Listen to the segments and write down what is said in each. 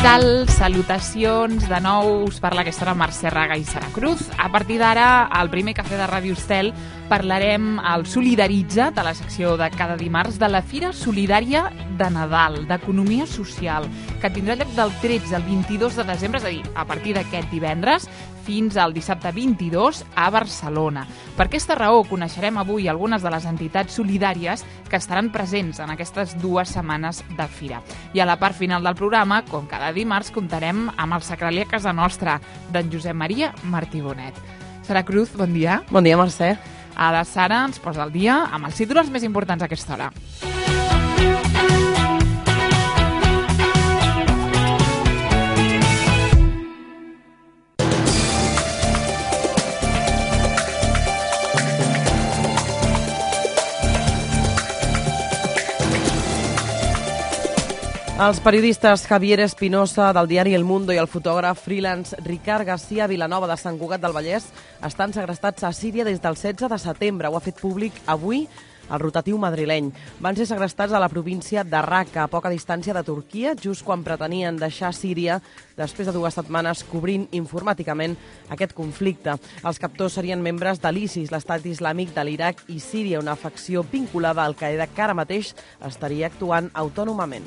tal? Salutacions. De nou us parla aquesta hora Mercè Raga i Sara Cruz. A partir d'ara, al primer cafè de Ràdio Estel, parlarem al Solidaritza, de la secció de cada dimarts, de la Fira Solidària de Nadal, d'Economia Social, que tindrà lloc del 13 al 22 de desembre, és a dir, a partir d'aquest divendres, fins al dissabte 22 a Barcelona. Per aquesta raó coneixerem avui algunes de les entitats solidàries que estaran presents en aquestes 2 setmanes de fira. I a la part final del programa, com cada dimarts, comptarem amb el sacrali a casa nostra, d'en Josep Maria Martí Bonet. Sara Cruz, bon dia. Bon dia, Mercè. Ara Sara ens posa al dia amb els titulars més importants a aquesta hora. Els periodistes Javier Espinosa, del diari El Mundo, i el fotògraf freelance Ricard García Vilanova, de Sant Cugat del Vallès, estan segrestats a Síria des del 16 de setembre. Ho ha fet públic avui el rotatiu madrileny. Van ser segrestats a la província de Raqqa, a poca distància de Turquia, just quan pretenien deixar Síria després de 2 setmanes cobrint informàticament aquest conflicte. Els captors serien membres de l'ISIS, l'Estat Islàmic de l'Iraq i Síria, una facció vinculada a Al-Qaeda que ara mateix estaria actuant autònomament.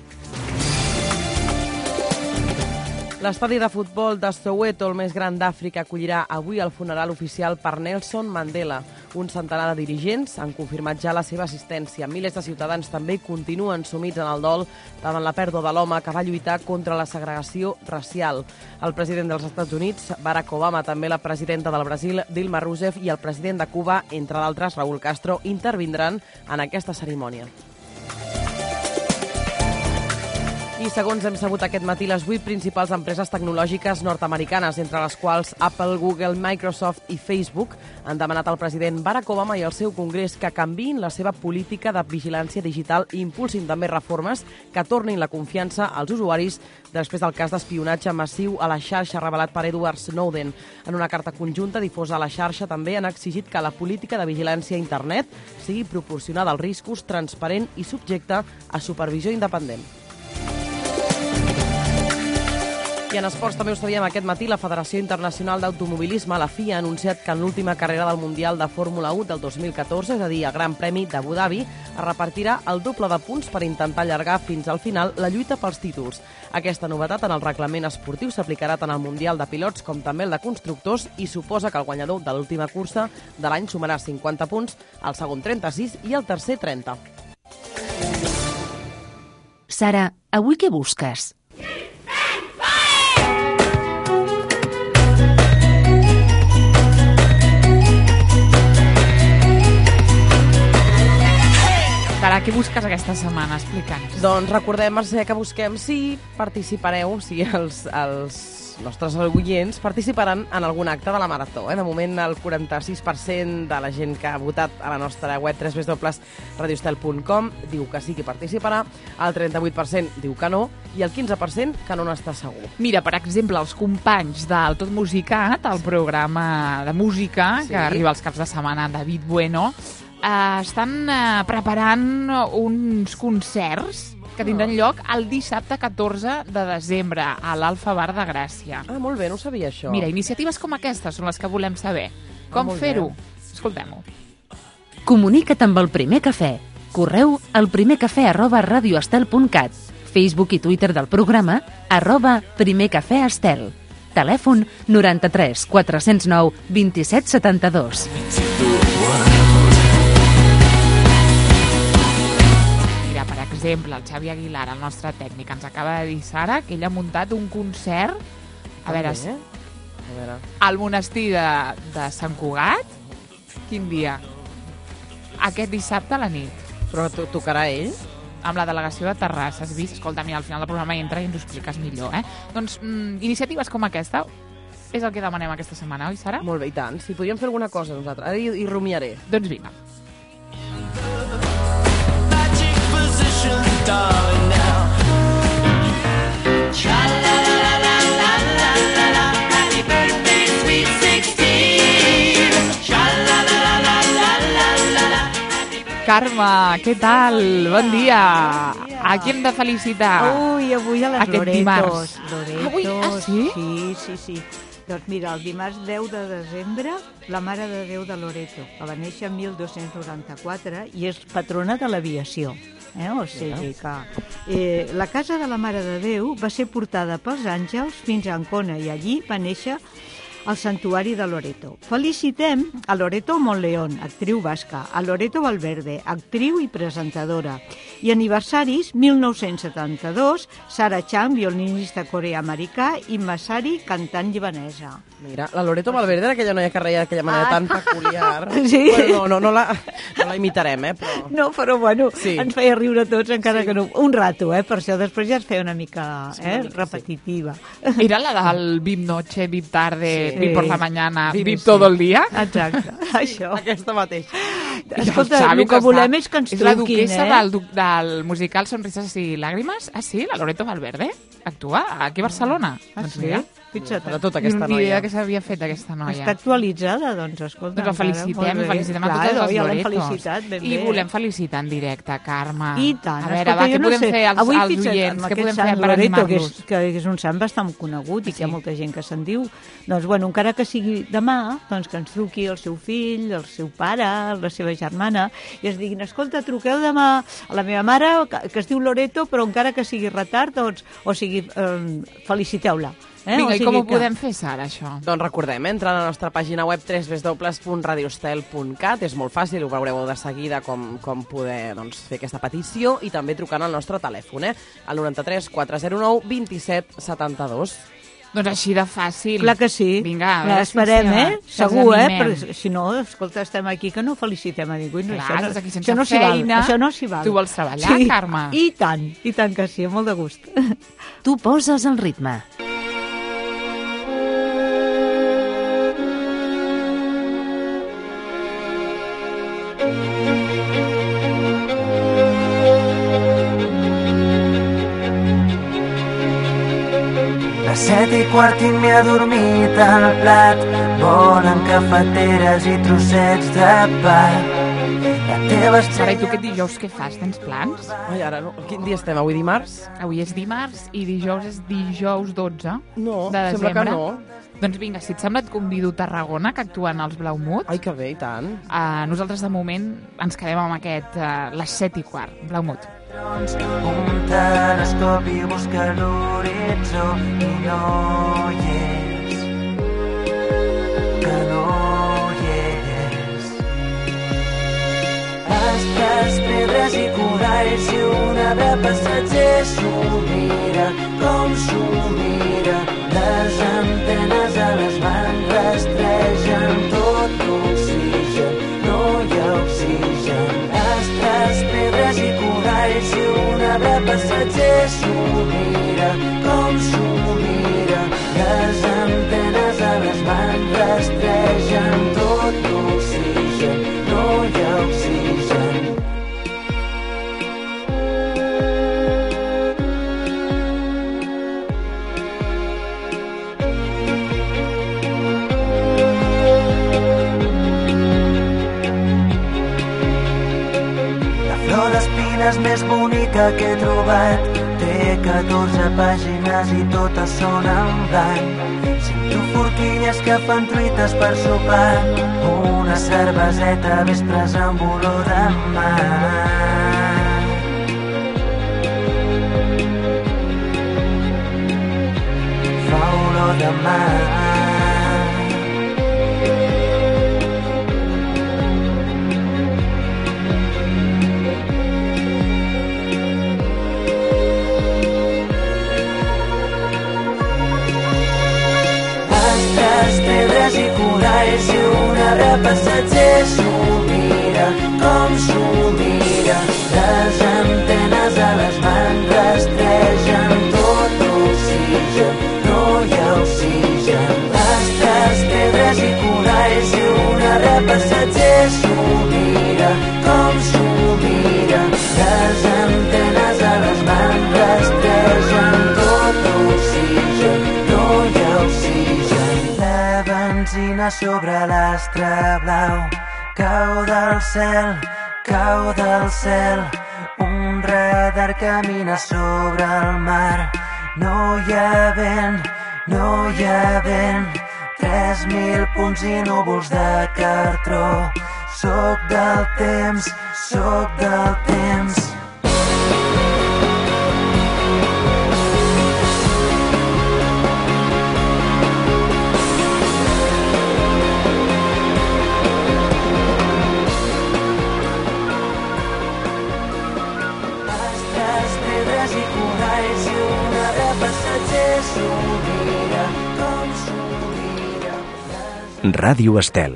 L'estadi de futbol de Soweto, el més gran d'Àfrica, acollirà avui el funeral oficial per Nelson Mandela. Un centenar de dirigents han confirmat ja la seva assistència. Milers de ciutadans també continuen sumits en el dol davant la pèrdua de l'home que va lluitar contra la segregació racial. El president dels Estats Units, Barack Obama, també la presidenta del Brasil, Dilma Rousseff, i el president de Cuba, entre d'altres, Raúl Castro, intervindran en aquesta cerimònia. I segons hem sabut aquest matí, les 8 principals empreses tecnològiques nord-americanes, entre les quals Apple, Google, Microsoft i Facebook, han demanat al president Barack Obama i al seu Congrés que canviïn la seva política de vigilància digital i impulsin també reformes que tornin la confiança als usuaris després del cas d'espionatge massiu a la xarxa revelat per Edward Snowden. En una carta conjunta difosa a la xarxa també han exigit que la política de vigilància a internet sigui proporcionada als riscos, transparent i subjecta a supervisió independent. I en esports també ho sabíem aquest matí, la Federació Internacional d'Automobilisme, la FIA, ha anunciat que en l'última carrera del Mundial de Fórmula 1 del 2014, és a dir, el Gran Premi d'Abu Dhabi, es repartirà el doble de punts per intentar allargar fins al final la lluita pels títols. Aquesta novetat en el reglament esportiu s'aplicarà tant al Mundial de Pilots com també el de Constructors i suposa que el guanyador de l'última cursa de l'any sumarà 50 punts, el segon 36 i el tercer 30. Sara, avui què busques? Sara, què busques aquesta setmana? Explica'ns. Doncs recordem, Mercè, que busquem si participareu, si els nostres oients participaran en algun acte de la Marató. De moment, el 46% de la gent que ha votat a la nostra web www.radioestel.com diu que sí que participarà, el 38% diu que no i el 15% que no n'està segur. Mira, per exemple, els companys del Tot Musicat, el programa de música que arriba als caps de setmana, David Bueno, estan preparant uns concerts que tindran lloc el dissabte 14 de desembre a l'Alfa Bar de Gràcia. Ah, molt bé, no sabia això. Mira, iniciatives com aquestes són les que volem saber. Com fer-ho? Escoltem-ho. Comunica't amb el Primer Cafè. Correu al primercafè@radioestel.cat. Facebook i Twitter del programa @primercafèestel. Telèfon 93 409 2772. Per exemple, el Xavi Aguilar, el nostre tècnic, ens acaba de dir, Sara, que ell ha muntat un concert al monestir de Sant Cugat. Quin dia? Aquest dissabte a la nit. Però tocarà ell? Amb la delegació de Terrassa, has vist? Escolta, mira, al final del programa hi entra i ens ho expliques millor, Doncs iniciatives com aquesta és el que demanem aquesta setmana, oi, Sara? Molt bé, i tant. Si podríem fer alguna cosa nosaltres. Ara hi rumiaré. Doncs vinga. Carme, què tal? Bon dia. A qui hem de felicitar? Ui, avui a les Aquest Loretos. dimarts. Loretos. Avui, sí? Sí. Doncs mira, el dimarts 10 de desembre, la Mare de Déu de Loreto, que va néixer en 1294 i és patrona de l'aviació. O sigui que la casa de la Mare de Déu va ser portada pels àngels fins a Ancona i allí va néixer al santuari de Loreto. Felicitem a Loreto Monleón, actriu basca, a Loreto Valverde, actriu i presentadora. I aniversaris, 1972, Sara Chang, violinista coreà-americà, i Masari, cantant libanesa. Mira, la Loreto Valverde era aquella noia que reia d'aquella manera tan peculiar. Sí. Bueno, no la imitarem, però... No, però bueno, sí. Ens feia riure tots, encara que no... Un rato, per això després ja es feia una mica repetitiva. Era la del VIP noche, VIP tarde, Sí. VIP por la mañana, VIP, VIP todo el dia? Exacte, això. Aquesta mateixa. Escolta, el que volem és que ens és la truquin, duquesa del musical Sonrises i Làgrimes. Ah, sí? La Loreto Valverde? Actua aquí a Barcelona? Doncs mira, Fixa't. De tota ni aquesta idea noia. que s'havia fet aquesta noia. Està actualitzada, doncs, escolta. Doncs la felicitem a totes les ja l'hem Loretos. felicitat, ben bé. I volem felicitar en directe, Carme. I tant. A veure, Escolta, va, jo què no podem sé, fer als avui, oients? amb Què aquest podem Sant fer per Loreto, animar-los? que és un sant bastant conegut i que hi ha Sí. molta gent que se'n diu, doncs, bueno, encara que sigui demà, doncs que ens truqui el seu fill, el seu pare, la seva germana, i es diguin, escolta, truqueu demà a la meva mare, que es diu Loreto, però encara que sigui retard, doncs, o sigui, feliciteu-la. Vinga, O i sigui com ho que- podem fer, Sara, això? Doncs recordem, entra a la nostra pàgina web www.radiostel.cat, és molt fàcil, ho veureu de seguida com poder fer aquesta petició i també trucant al nostre telèfon, al 93 409 27 72. Doncs així de fàcil. Clar que sí. Vinga, a veure si esperem, si els Segur, animem. Perquè si no, escolta, estem aquí que no felicitem a ningú. No, Clar, estàs aquí sense això no s'hi val, feina. això no s'hi val. Tu vols treballar, Carme? I tant que sí, amb molt de gust. Tu poses el ritme. A 7:15 i m'he adormit al plat. Volen cafeteres i trossets de pa. La teva Sara, i tu aquest dijous què fas? Tens plans? Ai, ara no. Quin dia estem? Avui dimarts? Avui és dimarts i dijous és dijous 12 No, de sembla que desembre. no. Doncs vinga, si et sembla et convido a Tarragona, que actuen els Blaumut. Ai, que bé, i tant. Nosaltres de moment ens quedem amb aquest les 7:15, Blaumut. un telescopi busca l'horitzó i no hi és. Que no hi és. Astres, pedres i coralls i una de passatger s'ho mira, com s'ho mira. Les antenes a les mans rastregen tot l'oxigen, no hi ha oxigen. Astres, pedres i coralls i una de passatger s'ho mira, com s'ho mira. Les antenes a les mans rastregen tot l'oxigen, no hi ha oxigen. Flor d'espines més bonica que he trobat. Té 14 pàgines i totes són en blanc. Sento forquilles que fan truites per sopar. Una cerveseta a vespres amb olor de mar. Fa olor de mar. Astres, pedres i coralls i una de passatger s'ho mira, com s'ho mira. Les antenes a les mans rastregen tot l'oxigen, no hi ha oxigen. Astres, pedres i coralls i una de passatger s'ho mira, com s'ho mira. Les antenes a les mans rastregen tot l'oxigen, no hi ha oxigen. La benzina sobre l'astre blau cau del cel, un radar radar camina sobre el mar. No hi ha vent, no hi ha vent. 3.000 punts i núvols de cartró. Soc del temps, soc del temps. Ràdio Estel.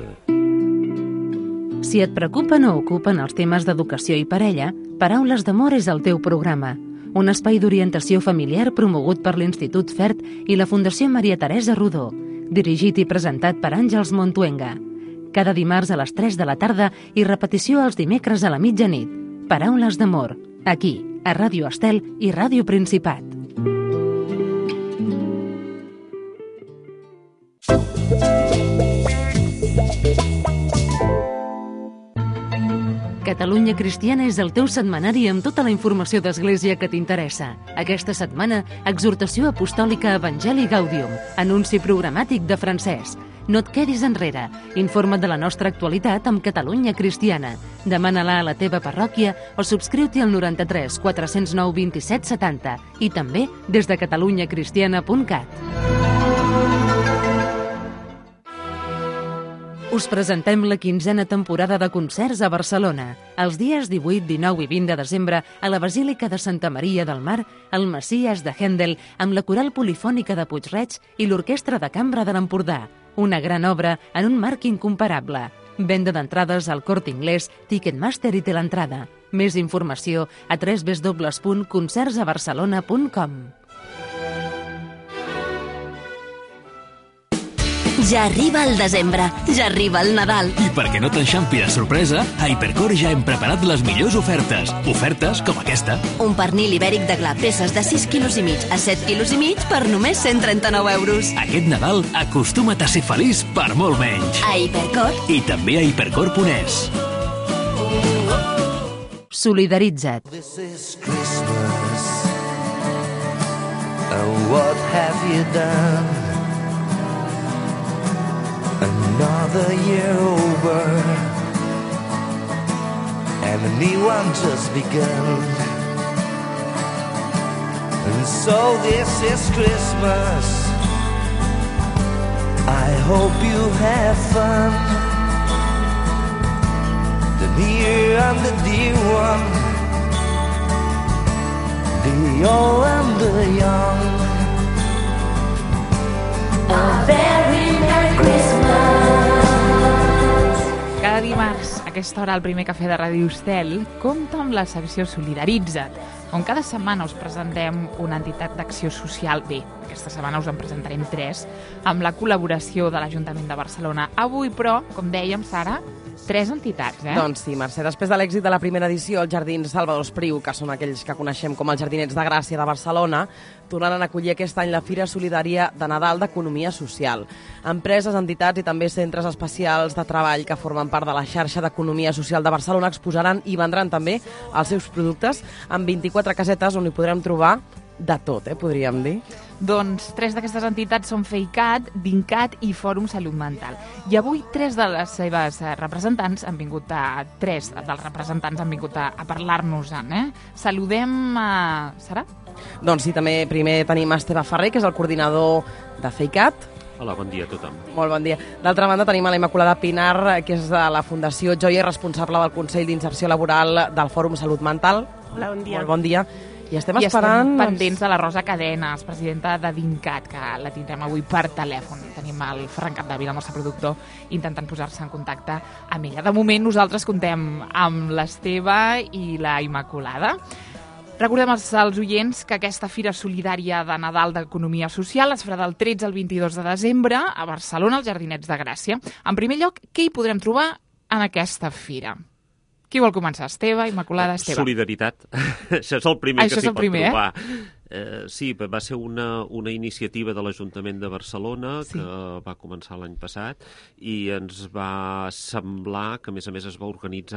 Si et preocupen o ocupen els temes d'educació i parella, Paraules d'Amor és el teu programa. Un espai d'orientació familiar promogut per l'Institut FERT i la Fundació Maria Teresa Rodó, dirigit i presentat per Àngels Montuenga. Cada dimarts a les 3 de la tarda i repetició els dimecres a la mitjanit. Paraules d'Amor, aquí, a Ràdio Estel i Ràdio Principat. Catalunya Cristiana és el teu setmanari amb tota la informació d'Església que t'interessa. Aquesta setmana, exhortació apostòlica Evangelii Gaudium, anunci programàtic de Francesc. No et quedis enrere. Informa't de la nostra actualitat amb Catalunya Cristiana. Demana-la a la teva parròquia o subscriu-t'hi al 93 409 27 70 i també des de catalunyacristiana.cat. Us presentem la 15a temporada de concerts a Barcelona. Els dies 18, 19 i 20 de desembre, a la Basílica de Santa Maria del Mar, el Messies de Händel, amb la Coral Polifònica de Puig-reig i l'Orquestra de Cambra de l'Empordà. Una gran obra en un marc incomparable. Venda d'entrades al Corte Inglés, Ticketmaster i té l'entrada. Més informació a www.concertsabarcelona.com. Ja arriba el desembre, ja arriba el Nadal. I perquè no t'enxampi de sorpresa, a Hipercor ja hem preparat les millors ofertes. Ofertes com aquesta. Un pernil ibèric de gla, peces de 6,5 quilos a 7,5 quilos per només 139 euros. Aquest Nadal acostuma't a ser feliç per molt menys. A Hipercor. I també a hipercor.es. Solidaritza't. This is Christmas. And what have you done? Another year over, and a new one just begun. And so this is Christmas. I hope you have fun. The near and the dear one, the old and the young. A very Merry Christmas. Cada dimarts, a aquesta hora, al primer cafè de Ràdio Estel, compta amb la secció Solidaritza't, on cada setmana us presentem una entitat d'acció social. Bé, aquesta setmana us en presentarem 3, amb la col·laboració de l'Ajuntament de Barcelona. Avui, però, com dèiem, Sara, 3 entitats, Doncs sí, Mercè, després de l'èxit de la primera edició, els Jardins Salvador Espriu, que són aquells que coneixem com els Jardinets de Gràcia de Barcelona, tornaran a acollir aquest any la Fira Solidària de Nadal d'Economia Social. Empreses, entitats i també centres especials de treball que formen part de la xarxa d'Economia Social de Barcelona exposaran i vendran també els seus productes amb 24 casetes on hi podrem trobar de tot, podríem dir. Doncs 3 d'aquestes entitats són FEICAT, DINCAT i Fòrum Salut Mental. I avui 3 de les seves representants han vingut a parlar-nos-en. Saludem a Sara? Doncs sí, també primer tenim Esteve Ferrer, que és el coordinador de FEICAT. Hola, bon dia a tothom. Molt bon dia. D'altra banda tenim a la Immaculada Pinar, que és de la Fundació Joia i responsable del Consell d'Inserció Laboral del Fòrum Salut Mental. Hola, bon dia. Molt bon dia. I estem esperant... estem pendents de la Rosa Cadenes, presidenta de DINCAT, que la tindrem avui per telèfon. Tenim el Ferran Capdevila, el nostre productor, intentant posar-se en contacte amb ella. De moment nosaltres contem amb l'Esteve i la Immaculada. Recordem als oients que aquesta Fira Solidària de Nadal d'Economia Social es farà del 13 al 22 de desembre a Barcelona, als Jardinets de Gràcia. En primer lloc, què hi podrem trobar en aquesta fira? Qui vol començar? Esteve, Immaculada, Esteve. Solidaritat. Això és el primer que s'hi pot trobar. Sí, va ser una iniciativa de l'Ajuntament de Barcelona que va començar l'any passat i ens va semblar que, a més es va organitzar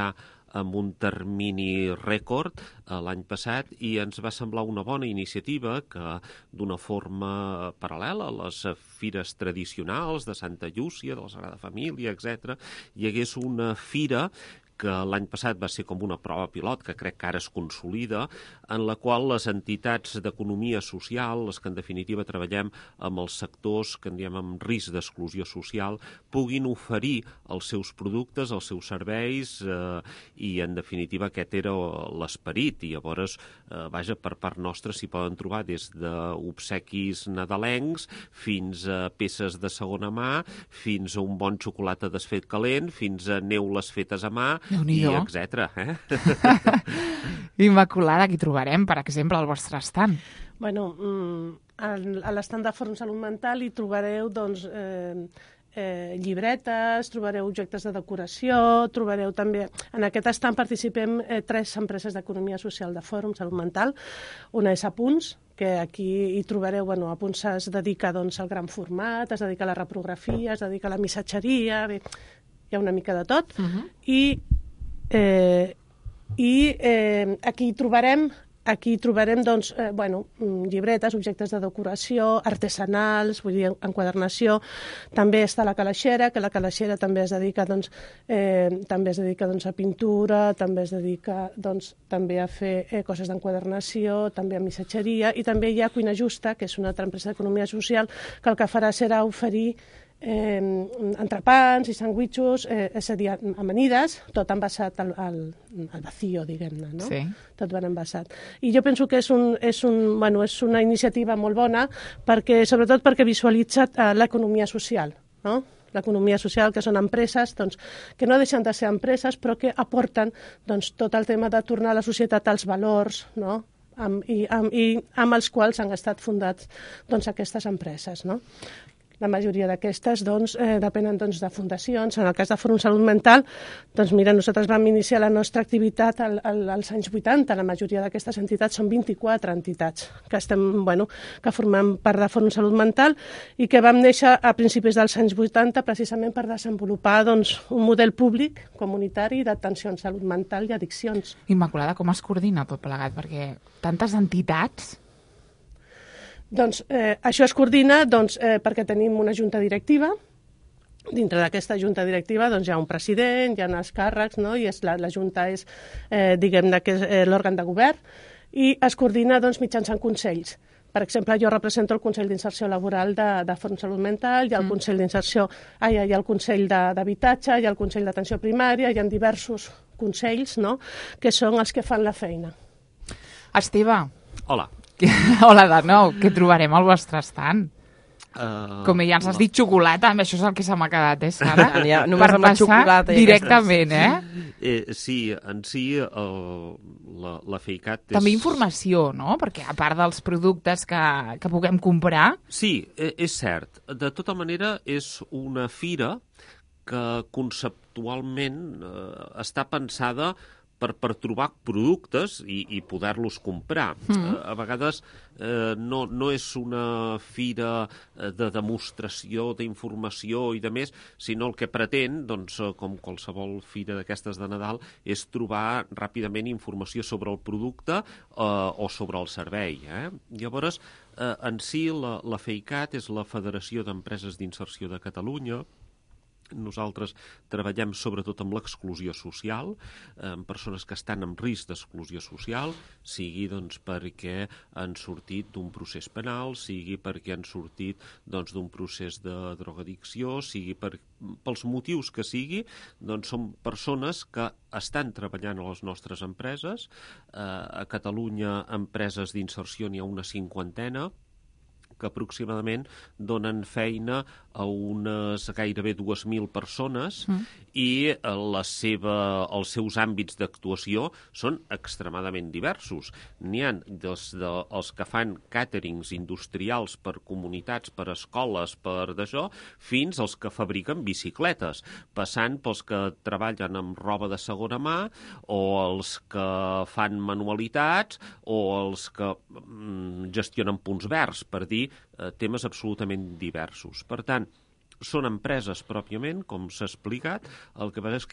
amb un termini rècord l'any passat i ens va semblar una bona iniciativa que d'una forma paral·lela a les fires tradicionals de Santa Llúcia, de la Sagrada Família, etc., hi hagués una fira que l'any passat va ser com una prova pilot, que crec que ara es consolida, en la qual les entitats d'economia social, les que en definitiva treballem amb els sectors que en diem amb risc d'exclusió social, puguin oferir els seus productes, els seus serveis, i en definitiva aquest era l'esperit. I llavors, vaja, per part nostra s'hi poden trobar des d'obsequis nadalencs fins a peces de segona mà, fins a un bon xocolata desfet calent, fins a neules fetes a mà, i etcètera. Immaculada, aquí trobarem, per exemple, al vostre estant? Bueno, a l'estant de Fòrum Salut Mental hi trobareu, doncs, llibretes, trobareu objectes de decoració, trobareu també... En aquest estant participem 3 empreses d'economia social de Fòrum Salut Mental. Una és Apunts, que aquí hi trobareu, bueno, Apunts es dedica doncs, al gran format, es dedica a la reprografia, es dedica a la missatgeria, bé, hi ha una mica de tot, i aquí trobarem doncs, llibretes, objectes de decoració, artesanals, vull dir, enquadernació. També està la calaixera, que la calaixera també es dedica, a pintura, també es dedica també a fer coses d'enquadernació, també a missatgeria, i també hi ha Cuina Justa, que és una altra empresa d'economia social, que el que farà serà oferir entrepans i sandwitxos, és a dir, amanides, tot envasat al vacío, diguem-ne, no? Sí. Tot ben envasat. I jo penso que és una iniciativa molt bona, sobretot perquè visualitza l'economia social, no? L'economia social, que són empreses que no deixen de ser empreses, però que aporten tot el tema de tornar a la societat als valors, no? I amb els quals han estat fundats aquestes empreses, no? La majoria d'aquestes depenen de fundacions. En el cas de Fòrum Salut Mental, mira, nosaltres vam iniciar la nostra activitat als anys 80. La majoria d'aquestes entitats són 24 entitats que formem part de Fòrum Salut Mental i que vam néixer a principis dels anys 80 precisament per desenvolupar un model públic comunitari d'atenció en salut mental i addiccions. Immaculada, com es coordina tot plegat? Perquè tantes entitats... Això es coordina perquè tenim una junta directiva. Dintre d'aquesta junta directiva hi ha un president, hi ha uns càrrecs, no? I la junta és, diguem-ne, que és l'òrgan de govern, i es coordina mitjançant consells. Per exemple, jo represento el Consell d'Inserció Laboral de Fòrum Salut Mental, hi ha el Consell d'Inserció, hi ha el Consell d'Habitatge, hi ha el Consell d'Atenció Primària, hi ha diversos consells, no?, que són els que fan la feina. Esteve. Hola. Hola de nou, què trobarem al vostre estant? Com ja ens has dit xocolata, això és el que se m'ha quedat, Sara? Només amb la xocolata. Directament, Sí, en si la FEICAT és... També informació, no? Perquè a part dels productes que puguem comprar... Sí, és cert. De tota manera, és una fira que conceptualment està pensada per trobar productes i poder-los comprar. A vegades no és una fira de demostració d'informació i de més, sinó el que pretén, com qualsevol fira d'aquestes de Nadal, és trobar ràpidament informació sobre el producte o sobre el servei. Llavors, en si, la FEICAT és la Federació d'Empreses d'Inserció de Catalunya. Nosaltres treballem sobretot amb l'exclusió social, amb persones que estan en risc d'exclusió social, sigui perquè han sortit d'un procés penal, sigui perquè han sortit d'un procés de drogadicció, sigui pels motius que sigui, són persones que estan treballant a les nostres empreses. A Catalunya, empreses d'inserció n'hi ha una 50, que aproximadament donen feina a unes gairebé 2.000 persones i els seus àmbits d'actuació són extremadament diversos. N'hi ha des dels que fan càterings industrials per comunitats, per escoles, per d'això, fins als que fabriquen bicicletes, passant pels que treballen amb roba de segona mà o els que fan manualitats o els que gestionen punts verds, per dir temes absolutament diversos. Per tant, són empreses pròpiament, com s'ha explicat, el que passa és que hi ha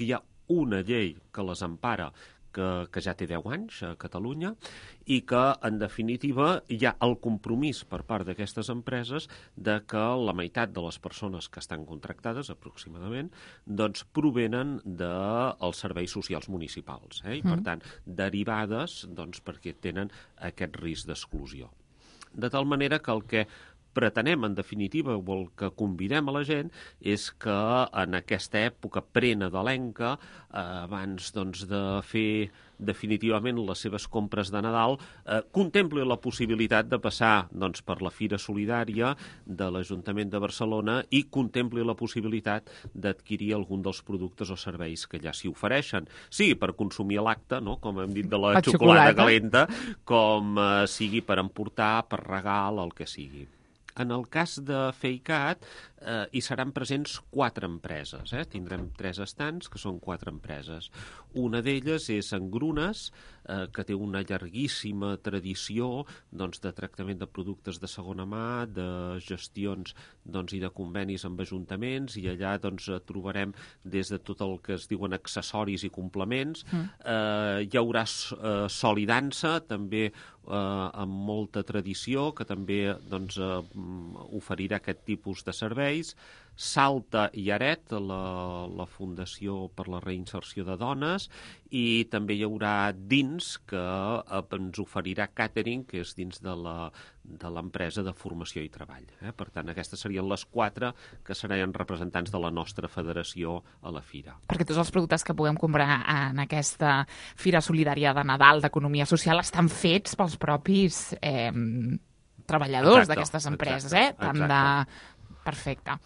una llei que les empara que ja té 10 anys a Catalunya i que, en definitiva, hi ha el compromís per part d'aquestes empreses de que la meitat de les persones que estan contractades, aproximadament, doncs provenen dels serveis socials municipals, i, per tant, derivades doncs, perquè tenen aquest risc d'exclusió. De tal manera que el que pretenem, en definitiva, o el que convidem a la gent, és que en aquesta època prenadalenca, abans doncs, de fer definitivament les seves compres de Nadal, contempli la possibilitat de passar doncs, per la Fira Solidària de l'Ajuntament de Barcelona i contempli la possibilitat d'adquirir algun dels productes o serveis que ja s'hi ofereixen. Sí, per consumir a l'acte, no? Com hem dit, de la xocolata calenta, com sigui per emportar, per regal, el que sigui. En el cas de FEICAT, hi seran presents 4 empreses. Tindrem 3 estants, que són 4 empreses. Una d'elles és Engrunes, que té una llarguíssima tradició doncs, de tractament de productes de segona mà, de gestions doncs, i de convenis amb ajuntaments, i allà doncs, trobarem des de tot el que es diuen accessoris i complements. Hi haurà Solidança, també amb molta tradició, que també doncs, oferirà aquest tipus de serveis. Salta i Aret, la Fundació per la Reinserció de Dones, i també hi haurà Dins, que ens oferirà càtering, que és dins de l'empresa de formació i treball. Per tant, aquestes serien les 4 que seran representants de la nostra federació a la fira. Perquè tots els productes que puguem comprar en aquesta Fira Solidària de Nadal d'Economia Social estan fets pels propis treballadors d'aquestes empreses, tant de... Perfecte.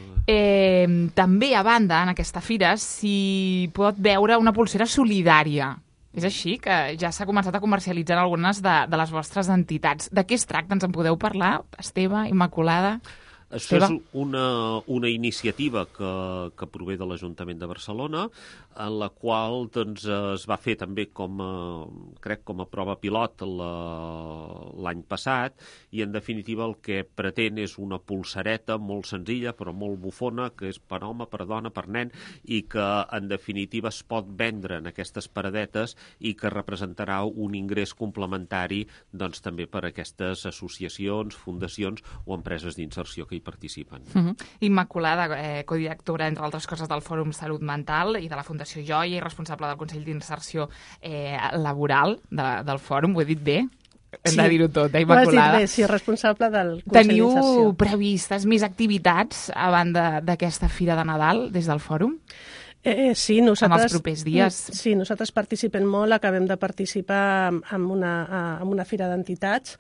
També, a banda, en aquesta fira s'hi pot veure una pulsera solidària. És així, que ja s'ha començat a comercialitzar algunes de les vostres entitats. De què es tracta? Ens en podeu parlar? Esteve, Immaculada? Això és una iniciativa que prové de l'Ajuntament de Barcelona, en la qual doncs, es va fer també com a prova pilot l'any passat, i en definitiva el que pretén és una pulsereta molt senzilla però molt bufona, que és per home, per dona, per nen, i que en definitiva es pot vendre en aquestes paradetes i que representarà un ingrés complementari doncs, també per a aquestes associacions, fundacions o empreses d'inserció que hi participen. Immaculada, codirectora, entre altres coses, del Fòrum Salut Mental i de la Fundació Joia i responsable del Consell d'Inserció Laboral del Fòrum. Ho he dit bé? Hem de dir-ho tot, Immaculada? Ho has dit bé, sí, responsable del Consell d'Inserció. Teniu previstes més activitats a banda d'aquesta Fira de Nadal des del Fòrum? Sí, nosaltres... En els propers dies? Sí, nosaltres participem molt, acabem de participar en una fira d'entitats.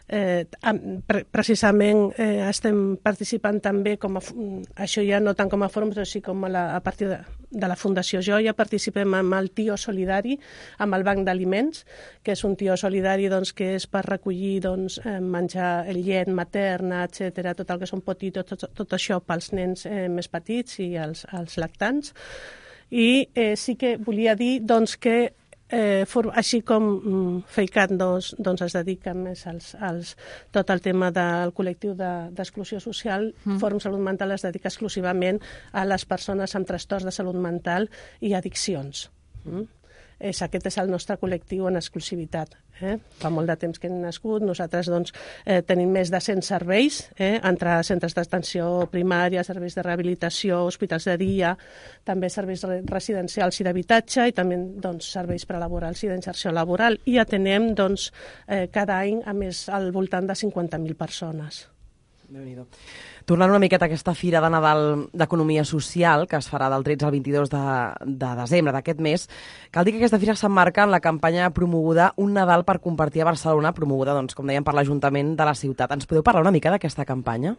Precisament estem participant també això ja no tant com a fòrum, però sí com a partir de la Fundació Joia. Participem amb el Tio Solidari, amb el Banc d'Aliments, que és un tio solidari doncs, que és per recollir menjar, llet materna, etc., tot el que són potitos, tot això pels nens més petits i els lactants. I sí que volia dir doncs, que així com FEICAT doncs es dedica més als tot el tema del col·lectiu d'exclusió social, Fòrum Salut Mental es dedica exclusivament a les persones amb trastorns de salut mental i addiccions. Aquest és el nostre col·lectiu en exclusivitat. Fa molt de temps que hem nascut. Nosaltres tenim més de 100 serveis, entre centres d'atenció primària, serveis de rehabilitació, hospitals de dia, també serveis residencials i d'habitatge i també serveis prelaborals i d'inserció laboral. I atenem cada any a més al voltant de 50.000 persones. Déu-n'hi-do. Tornant una miqueta a aquesta Fira de Nadal d'Economia Social, que es farà del 13 al 22 de desembre d'aquest mes, cal dir que aquesta fira s'emmarca en la campanya promoguda Un Nadal per compartir a Barcelona, promoguda, doncs, com dèiem, per l'Ajuntament de la ciutat. Ens podeu parlar una mica d'aquesta campanya?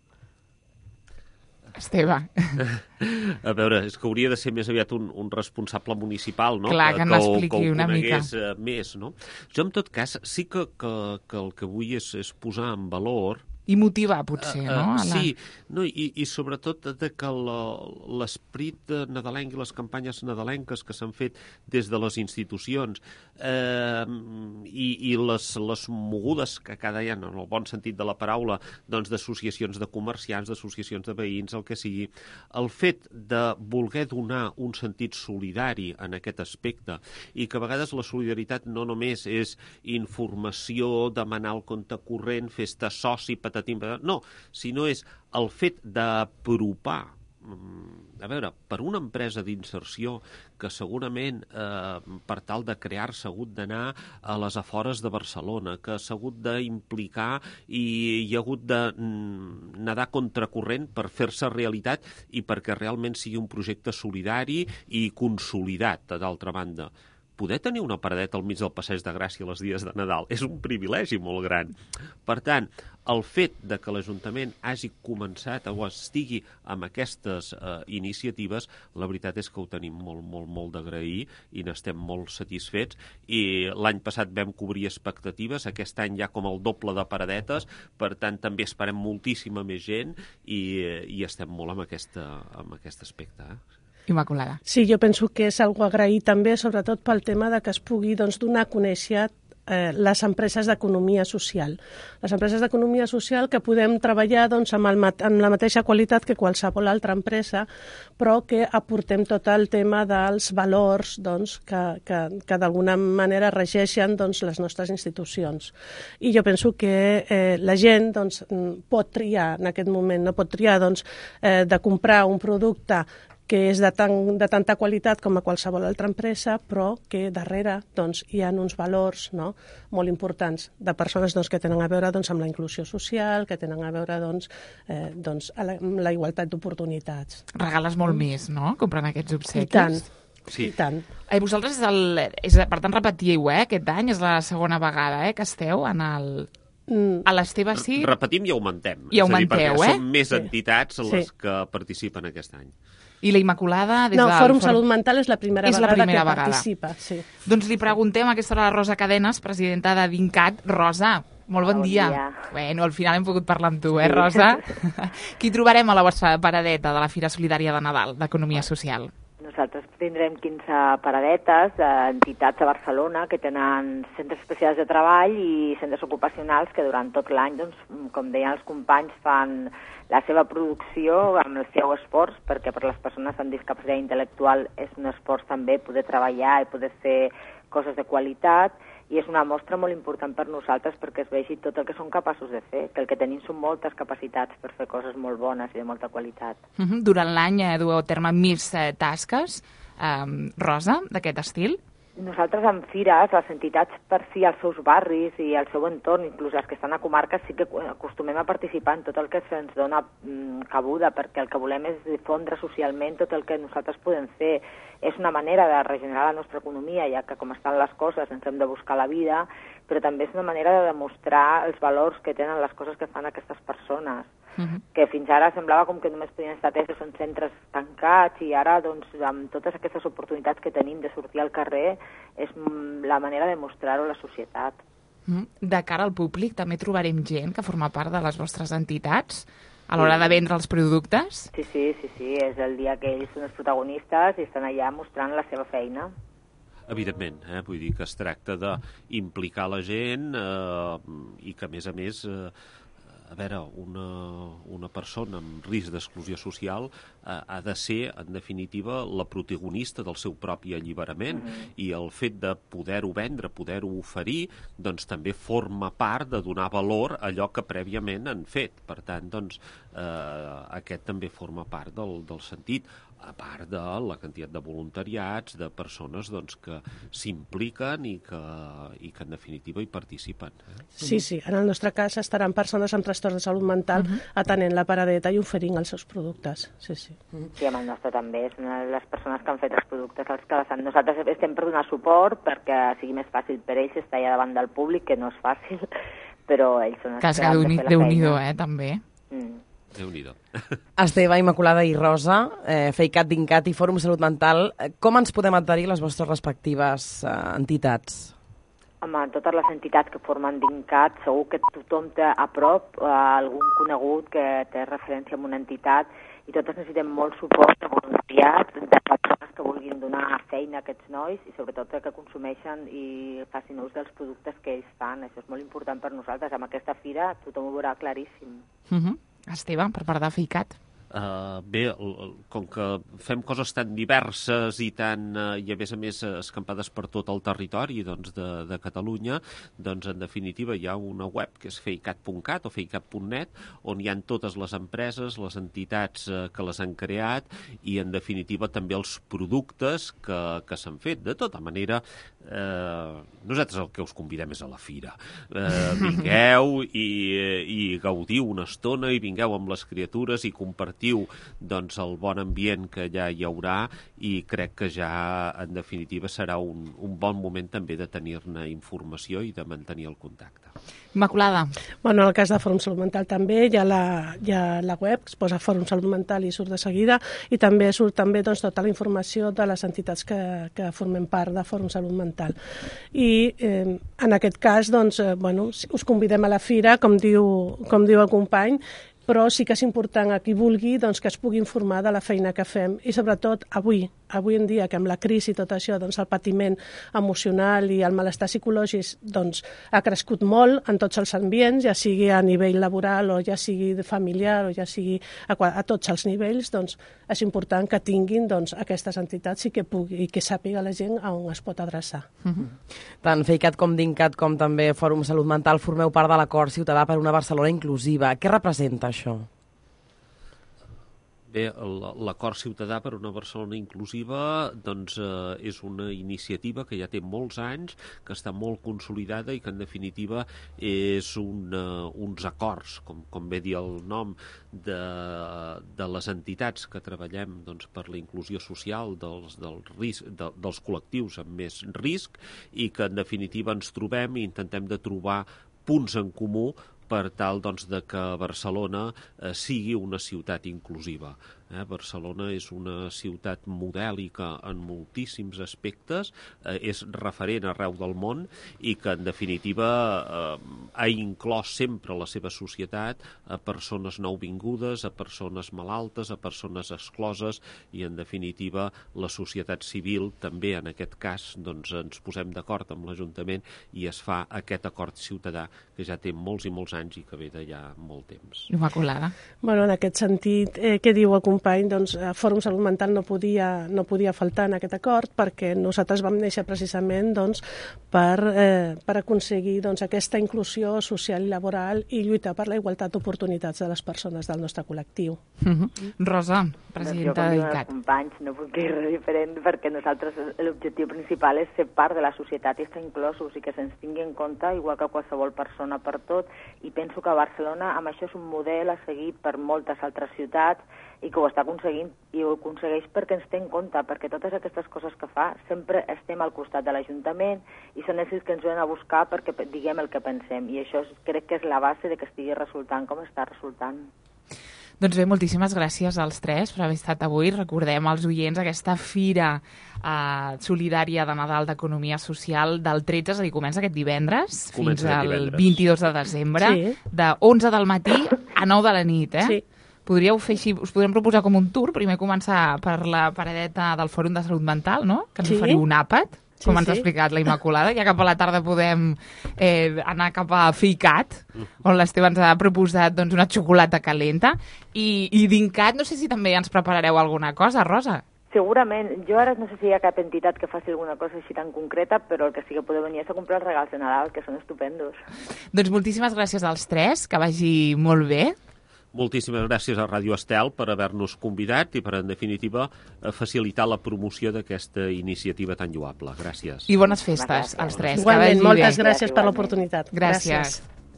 Esteve. A veure, és que hauria de ser més aviat un responsable municipal, no? Clar, que n'expliqui una mica. Més, no? Jo, en tot cas, sí que el que vull és posar en valor I motivar, potser, no? Sí, no, i sobretot de que l'esperit nadalenc i les campanyes nadalenques que s'han fet des de les institucions i les mogudes que cada any, en el bon sentit de la paraula, doncs d'associacions de comerciants, d'associacions de veïns, el que sigui, el fet de voler donar un sentit solidari en aquest aspecte i que a vegades la solidaritat no només és informació, demanar el compte corrent, fes-te soci, patatim, no, sinó és el fet d'apropar. A veure, per una empresa d'inserció que segurament per tal de crear-se ha hagut d'anar a les afores de Barcelona, que s'ha hagut d'implicar i hi ha hagut de nedar contracorrent per fer-se realitat i perquè realment sigui un projecte solidari i consolidat, d'altra banda. Poder tenir una paradeta al mig del Passeig de Gràcia els dies de Nadal és un privilegi molt gran. Per tant, el fet de que l'Ajuntament hagi començat o estigui amb aquestes iniciatives, la veritat és que ho tenim molt d'agrair i n'estem molt satisfets. I l'any passat vam cobrir expectatives, aquest any ja com el doble de paradetes, per tant també esperem moltíssima més gent i estem molt amb aquest aspecte. Immaculada. Sí, jo penso que és algo a agrair també, sobretot pel tema de que es pugui donar a conèixer les empreses d'economia social. Les empreses d'economia social que podem treballar amb la mateixa qualitat que qualsevol altra empresa, però que aportem tot el tema dels valors que d'alguna manera regeixen les nostres institucions. I jo penso que la gent pot triar en aquest moment, no pot triar de comprar un producte que és de tanta qualitat com a qualsevol altra empresa, però que darrere hi ha uns valors molt importants de persones que tenen a veure amb la inclusió social, que tenen a veure amb la igualtat d'oportunitats. Regales molt més, no?, comprant aquests obsequis. I tant. Sí. I tant. Vosaltres, per tant, repetíeu, aquest any, és la segona vegada que esteu a l'Esteve sí. Repetim i augmentem. I augmenteu, perquè són més entitats les que participen aquest any. I la Immaculada... Fòrum Salut Mental és la primera vegada que participa. Sí. Doncs li preguntem a aquesta hora a la Rosa Cadenes, presidenta de DINCAT. Rosa, molt bon dia. Bueno, al final hem pogut parlar amb tu, Rosa? Qui trobarem a la vostra paradeta de la Fira Solidària de Nadal d'Economia Social? Nosaltres tindrem 15 paradetes d'entitats a Barcelona que tenen centres especials de treball i centres ocupacionals que durant tot l'any, com deien els companys, fan la seva producció amb el seu esforç, perquè per les persones amb discapacitat intel·lectual és un esforç també poder treballar i poder fer coses de qualitat, i és una mostra molt important per nosaltres perquè es vegi tot el que són capaços de fer, que el que tenim són moltes capacitats per fer coses molt bones i de molta qualitat. Durant l'any dueu a terme més tasques, Rosa, d'aquest estil? Nosaltres en fires, les entitats per si als seus barris i al seu entorn, inclús les que estan a comarques, sí que acostumem a participar en tot el que se'ns dona cabuda, perquè el que volem és difondre socialment tot el que nosaltres podem fer. És una manera de regenerar la nostra economia, ja que com estan les coses ens hem de buscar la vida, però també és una manera de demostrar els valors que tenen les coses que fan aquestes persones. Que fins ara semblava com que només podien estar atesos en centres tancats i ara, amb totes aquestes oportunitats que tenim de sortir al carrer, és la manera de mostrar-ho a la societat. De cara al públic també trobarem gent que forma part de les vostres entitats a l'hora de vendre els productes? Sí, és el dia que ells són els protagonistes i estan allà mostrant la seva feina. Evidentment, vull dir que es tracta d'implicar la gent i que, a més, a veure, una persona amb risc d'exclusió social ha de ser, en definitiva, la protagonista del seu propi alliberament i el fet de poder-ho vendre, poder-ho oferir, doncs també forma part de donar valor a allò que prèviament han fet. Per tant, doncs, aquest també forma part del sentit, a part de la quantitat de voluntariats, de persones que s'impliquen i que en definitiva hi participen. Sí, en el nostre cas estaran persones amb trastorns de salut mental atenent la paradeta i oferint els seus productes. Sí, amb el nostre també. És una de les persones que han fet els productes els que les han. Nosaltres estem per donar suport perquè sigui més fàcil per ells estar allà davant del públic, que no és fàcil, però ells són els que han de fer la feina. Déu-n'hi-do, també. Déu-n'hi-do. Esteve, Immaculada i Rosa, FEICAT, DINCAT i Fòrum Salut Mental, com ens podem adherir a les vostres respectives entitats? amb totes les entitats que formen DINCAT, segur que tothom té a prop algun conegut que té referència a una entitat, i totes necessitem molt suport de voluntariat, de persones que vulguin donar feina a aquests nois i sobretot que consumeixen i facin ús dels productes que ells fan. Això és molt important per nosaltres. Amb aquesta fira tothom ho veurà claríssim. Esteve, per part de FEICAT. Bé, com que fem coses tan diverses i i a més escampades per tot el territori de Catalunya, doncs en definitiva hi ha una web que és feicat.cat o feicat.net on hi ha totes les empreses, les entitats que les han creat i en definitiva també els productes que s'han fet. De tota manera, nosaltres el que us convidem és a la fira. Vingueu i gaudiu una estona i vingueu amb les criatures i compartiu el bon ambient que ja hi haurà i crec que ja, en definitiva, serà un bon moment també de tenir-ne informació i de mantenir el contacte. Immaculada. Bueno, en el cas de Fòrum Salut Mental també hi ha la web, es posa Fòrum Salut Mental i surt de seguida, i també surt tota la informació de les entitats que formen part de Fòrum Salut Mental. I en aquest cas, us convidem a la fira, com diu el company, però sí que és important a qui vulgui que es pugui informar de la feina que fem i sobretot avui en dia, que amb la crisi i tot això, el patiment emocional i el malestar psicològic ha crescut molt en tots els ambients, ja sigui a nivell laboral o ja sigui familiar o ja sigui a tots els nivells, és important que tinguin aquestes entitats i que sàpiga la gent a on es pot adreçar. Tant FEICAT com DINCAT com també Fòrum Salut Mental formeu part de l'acord ciutadà per una Barcelona inclusiva. Què representa això? Bé, l'acord ciutadà per una Barcelona inclusiva és una iniciativa que ja té molts anys, que està molt consolidada i que en definitiva és uns acords, com bé dir el nom, de les entitats que treballem per la inclusió social dels col·lectius amb més risc i que en definitiva ens trobem i intentem de trobar punts en comú per tal que Barcelona sigui una ciutat inclusiva. Barcelona és una ciutat modèlica en moltíssims aspectes, és referent arreu del món i que, en definitiva, ha inclòs sempre a la seva societat a persones nouvingudes, a persones malaltes, a persones excloses i, en definitiva, la societat civil també, en aquest cas, ens posem d'acord amb l'Ajuntament i es fa aquest acord ciutadà que ja té molts i molts anys i que ve de ja molt temps. Immaculada. En aquest sentit, què diu el company? Fòrum Salut Mental no podia faltar en aquest acord perquè nosaltres vam néixer precisament per aconseguir aquesta inclusió social i laboral i lluitar per la igualtat d'oportunitats de les persones del nostre col·lectiu. Rosa, presidenta de DINCAT. Jo, com companys, no puc dir res diferent perquè nosaltres l'objectiu principal és ser part de la societat i estar inclosos i que se'ns tingui en compte igual que qualsevol persona per tot, i penso que Barcelona amb això és un model a seguir per moltes altres ciutats i que ho està aconseguint, i ho aconsegueix perquè ens té en compte, perquè totes aquestes coses que fa sempre estem al costat de l'Ajuntament i són ells que ens venen a buscar perquè diguem el que pensem, i això crec que és la base de que estigui resultant com està resultant. Doncs bé, moltíssimes gràcies als tres per haver estat avui. Recordem als oients aquesta fira solidària de Nadal d'Economia Social del 13, és a dir, comença aquest divendres fins al 22 de desembre, de 11 del matí a 9 de la nit, Sí. Podríeu fer així, us podrem proposar com un tour, primer començar per la paradeta del Fòrum de Salut Mental, no? Que ens oferiu un àpat, com ens ha explicat la Immaculada. Ja cap a la tarda podem anar cap a FEICAT, on l'Esteve ens ha proposat una xocolata calenta. I DINCAT, no sé si també ens preparareu alguna cosa, Rosa. Segurament. Jo ara no sé si hi ha cap entitat que faci alguna cosa així tan concreta, però el que sí que podeu venir és a comprar els regals de Nadal, que són estupendos. Doncs moltíssimes gràcies als tres, que vagi molt bé. Moltíssimes gràcies a Ràdio Estel per haver-nos convidat i per, en definitiva, facilitar la promoció d'aquesta iniciativa tan lloable. Gràcies. I bones festes als tres. Igualment, moltes gràcies per l'oportunitat. Gràcies.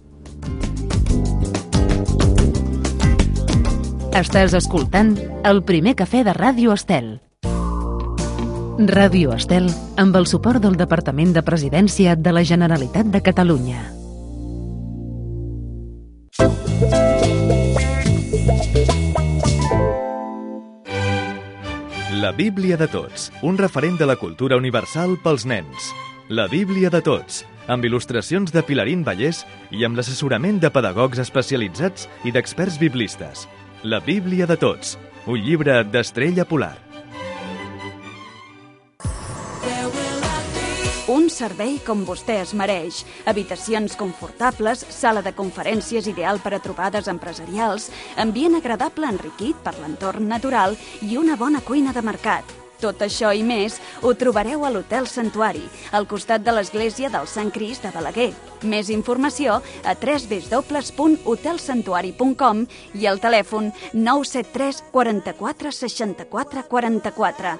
Estàs escoltant El primer cafè de Ràdio Estel. Ràdio Estel, amb el suport del Departament de Presidència de la Generalitat de Catalunya. La Bíblia de tots, un referent de la cultura universal pels nens. La Bíblia de tots, amb il·lustracions de Pilarín Vallès i amb l'assessorament de pedagogs especialitzats i d'experts biblistes. La Bíblia de tots, un llibre d'Estrella Polar. Un servei com vostè es mereix. Habitacions confortables, sala de conferències ideal per a trobades empresarials, ambient agradable enriquit per l'entorn natural i una bona cuina de mercat. Tot això i més ho trobareu a l'Hotel Santuari, al costat de l'església del Sant Crist de Balaguer. Més informació a www.hotelsantuari.com i al telèfon 973 44 64 44.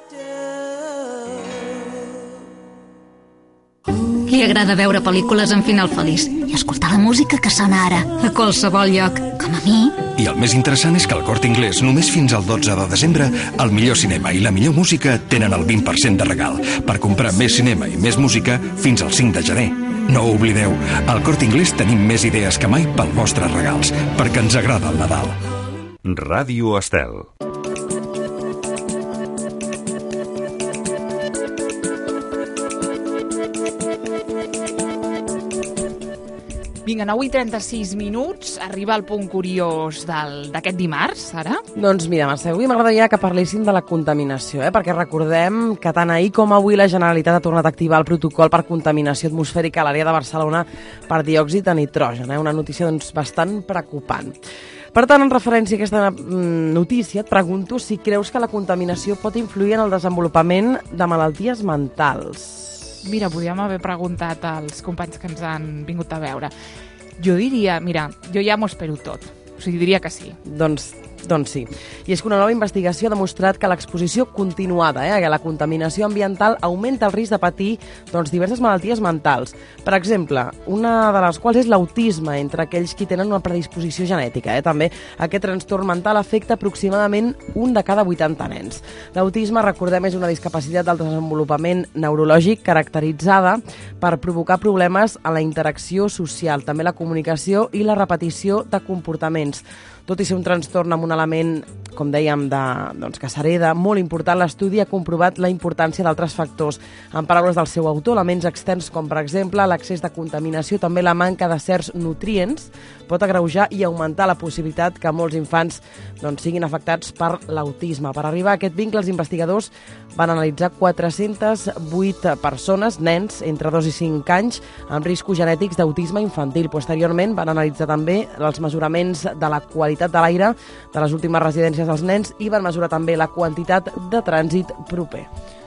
Li agrada veure pel·lícules en final feliç i escoltar la música que sona ara, a qualsevol lloc, com a mi. I el més interessant és que al Corte Inglés, només fins al 12 de desembre, el millor cinema i la millor música tenen el 20% de regal. Per comprar més cinema i més música fins al 5 de gener. No ho oblideu, al Corte Inglés tenim més idees que mai pel vostres regals, perquè ens agrada el Nadal. Ràdio Estel. Vinga, 9:36, arriba el punt curiós d'aquest dimarts, ara? Doncs mira, Mercè, avui m'agradaria que parléssim de la contaminació, perquè recordem que tant ahir com avui la Generalitat ha tornat a activar el protocol per contaminació atmosfèrica a l'àrea de Barcelona per diòxid de nitrogen, una notícia doncs, bastant preocupant. Per tant, en referència a aquesta notícia, et pregunto si creus que la contaminació pot influir en el desenvolupament de malalties mentals. Mira, podríem haver preguntat als companys que ens han vingut a veure. Jo diria, mira, jo ja m'ho espero tot. O sigui, diria que sí. Doncs sí. I és que una nova investigació ha demostrat que l'exposició continuada a la contaminació ambiental augmenta el risc de patir diverses malalties mentals. Per exemple, una de les quals és l'autisme entre aquells qui tenen una predisposició genètica. També aquest trastorn mental afecta aproximadament 1 de cada 80 nens. L'autisme, recordem, és una discapacitat del desenvolupament neurològic caracteritzada per provocar problemes a la interacció social, també la comunicació i la repetició de comportaments. Tot i ser un trastorn amb un element, com dèiem, que s'hereda, molt important, l'estudi ha comprovat la importància d'altres factors. En paraules del seu autor, elements externs com, per exemple, l'accés de contaminació, també la manca de certs nutrients, pot agreujar i augmentar la possibilitat que molts infants siguin afectats per l'autisme. Per arribar a aquest vincle, els investigadors van analitzar 408 persones, nens, entre 2 i 5 anys, amb riscos genètics d'autisme infantil. Posteriorment, van analitzar també els mesuraments de la qualitat de l'aire de les últimes residències dels nens i van mesurar també la quantitat de trànsit proper.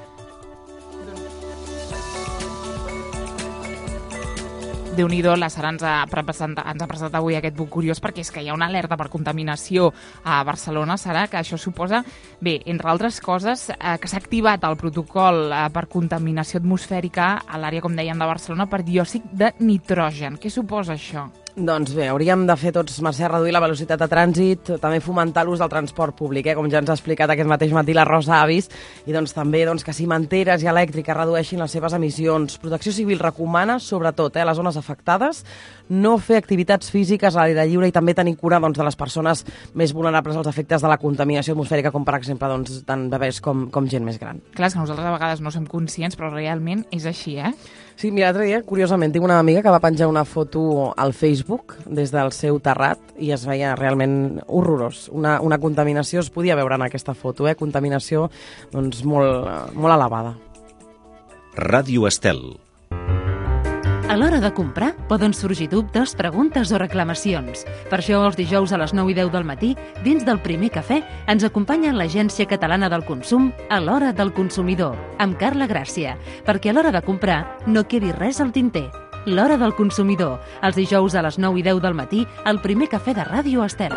Déu-n'hi-do, la Sara ens ha presentat avui aquest punt curiós perquè és que hi ha una alerta per contaminació a Barcelona, Sara, que això suposa, bé, entre altres coses, que s'ha activat el protocol per contaminació atmosfèrica a l'àrea, com dèiem, de Barcelona per diòxid de nitrogen. Què suposa això? Doncs bé, hauríem de fer tots, Mercè, reduir la velocitat de trànsit, també fomentar l'ús del transport públic, com ja ens ha explicat aquest mateix matí la Rosa Avis, i també que cimenteres i elèctriques redueixin les seves emissions. Protecció Civil recomana, sobretot a les zones afectades, no fer activitats físiques a l'aire lliure i també tenir cura de les persones més vulnerables als efectes de la contaminació atmosfèrica, com per exemple tant bebès com gent més gran. Clar, és que nosaltres a vegades no som conscients, però realment és així, Sí, mira, l'altre dia, curiosament, tinc una amiga que va penjar una foto al Facebook des del seu terrat i es veia realment horrorós. Una contaminació, es podia veure en aquesta foto, contaminació molt elevada. Ràdio Estel. A l'hora de comprar poden sorgir dubtes, preguntes o reclamacions. Per això els dijous a les 9 i 10 del matí, dins del Primer Cafè, ens acompanya l'Agència Catalana del Consum a l'Hora del Consumidor, amb Carla Gràcia, perquè a l'hora de comprar no quedi res al tinter. L'Hora del Consumidor, els dijous a les 9 i 10 del matí, al Primer Cafè de Ràdio Estel.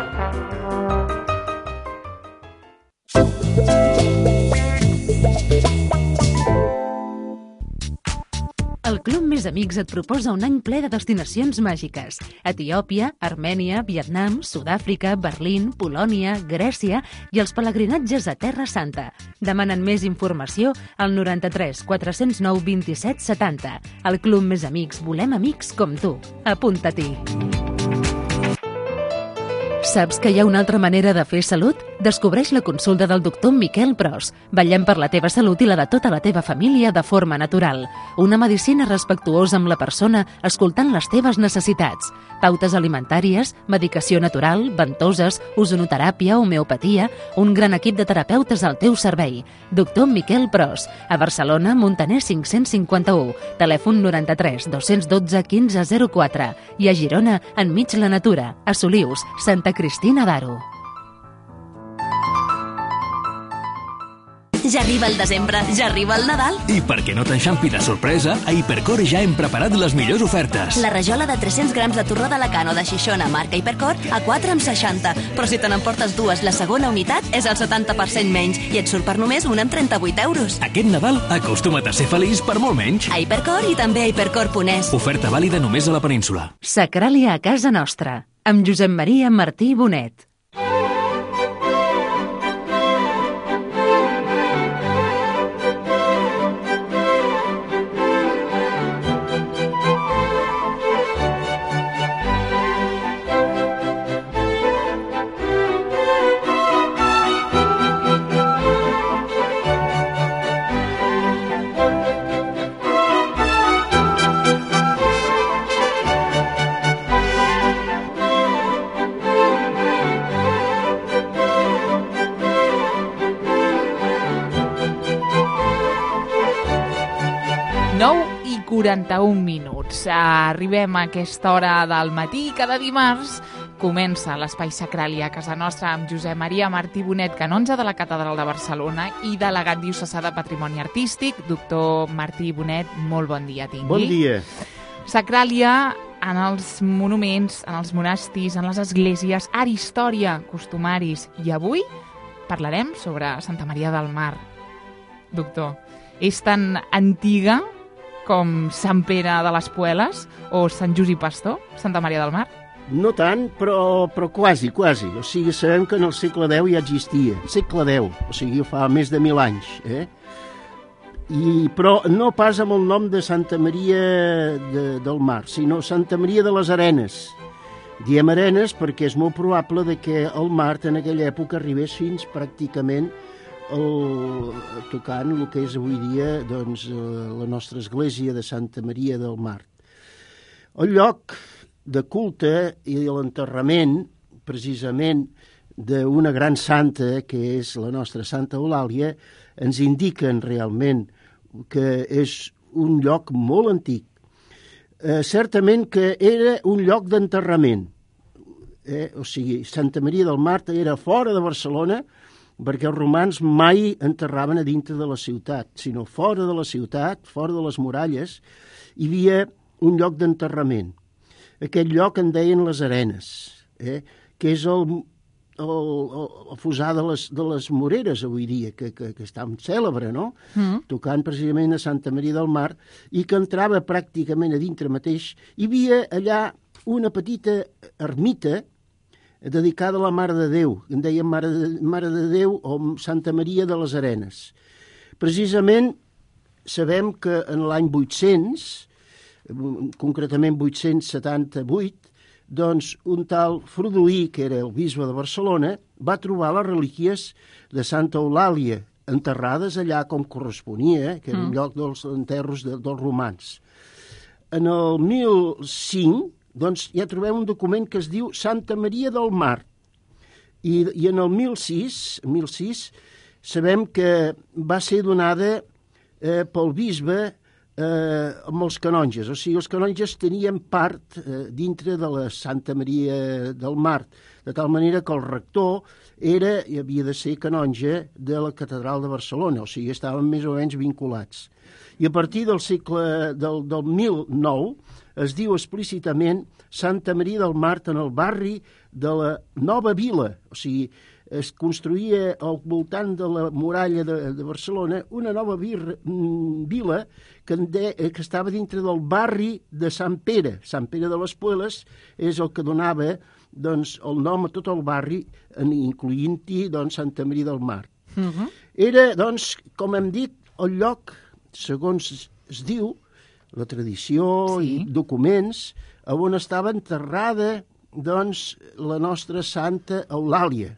El Club Més Amics et proposa un any ple de destinacions màgiques. Etiòpia, Armènia, Vietnam, Sud-àfrica, Berlín, Polònia, Grècia i els pelegrinatges a Terra Santa. Demanen més informació al 93 409 27 70. El Club Més Amics, volem amics com tu. Apunta-t'hi. Saps que hi ha una altra manera de fer salut? Descobreix la consulta del doctor Miquel Pros. Vetllem per la teva salut i la de tota la teva família de forma natural. Una medicina respectuosa amb la persona, escoltant les teves necessitats. Pautes alimentàries, medicació natural, ventoses, ozonoteràpia, homeopatia, un gran equip de terapeutes al teu servei. Doctor Miquel Pros. A Barcelona, Montaner 551, telèfon 93 212 1504 i a Girona, enmig la natura, a Solius, Santa Cristina d'Aro. Ja arriba el desembre, ja arriba el Nadal. I perquè no t'enxampi de sorpresa, a Hipercor ja hem preparat les millors ofertes. La rajola de 300 grams de torró d'Alacant o de Xixona marca Hipercor a 4,60. Però si te n'emportes dues, la segona unitat és el 70% menys i et surt per només una amb 38 euros. Aquest Nadal acostuma't a ser feliç per molt menys. A Hipercor i també a hipercor.es. Oferta vàlida només a la península. Sacràlia a casa nostra, amb Josep Maria Martí Bonet. i 41 minuts. Arribem a aquesta hora del matí i cada dimarts comença l'Espai Sacràlia a casa nostra amb Josep Maria Martí Bonet, canonge de la Catedral de Barcelona i delegat diocesà de Patrimoni Artístic. Doctor Martí Bonet, molt bon dia tingui. Bon dia. Sacràlia en els monuments, en els monestirs, en les esglésies, art, història, costumaris. I avui parlarem sobre Santa Maria del Mar. Doctor, és tan antiga com Sant Pere de les Pueles o Sant Just i Pastor, Santa Maria del Mar? No tant, però quasi. O sigui, sabem que en el segle X ja existia. Segle X, o sigui, fa més de 1.000 anys. Però no pas amb el nom de Santa Maria del Mar, sinó Santa Maria de les Arenes. Diem Arenes perquè és molt probable de que el Mar en aquella època arribés fins pràcticament tocant el que és avui dia doncs, la nostra església de Santa Maria del Mar. El lloc de culte i de l'enterrament, precisament, d'una gran santa, que és la nostra Santa Eulàlia, ens indiquen realment que és un lloc molt antic. Certament que era un lloc d'enterrament. O sigui, Santa Maria del Mar era fora de Barcelona, perquè els romans mai enterraven a dintre de la ciutat, sinó fora de la ciutat, fora de les muralles, hi havia un lloc d'enterrament. Aquest lloc en deien les Arenes, que és el fossar de les Moreres avui dia, que és tan cèlebre, no? Tocant precisament a Santa Maria del Mar, i que entrava pràcticament a dintre mateix. Hi havia allà una petita ermita dedicada a la Mare de Déu, en deien Mare de Déu o Santa Maria de les Arenes. Precisament sabem que en l'any 800, concretament 878, doncs un tal Frodoí, que era el bisbe de Barcelona, va trobar les relíquies de Santa Eulàlia, enterrades allà com corresponia, que era un lloc dels enterros dels romans. En el 1005, doncs ja trobem un document que es diu Santa Maria del Mar. I en el 1006 sabem que va ser donada pel bisbe amb els canonges. O sigui, els canonges tenien part dintre de la Santa Maria del Mar, de tal manera que el rector havia de ser canonge de la Catedral de Barcelona, o sigui, estaven més o menys vinculats. I a partir del segle del 1009 es diu explícitament Santa Maria del Mar en el barri de la Nova Vila, o sigui, es construïa al voltant de la muralla de Barcelona una nova vila que estava dintre del barri de Sant Pere. Sant Pere de les Pueles és el que donava doncs, el nom a tot el barri, incloent-hi doncs, Santa Maria del Mar. Era, doncs, com hem dit, el lloc, segons es diu, la tradició i documents, on estava enterrada doncs, la nostra Santa Eulàlia.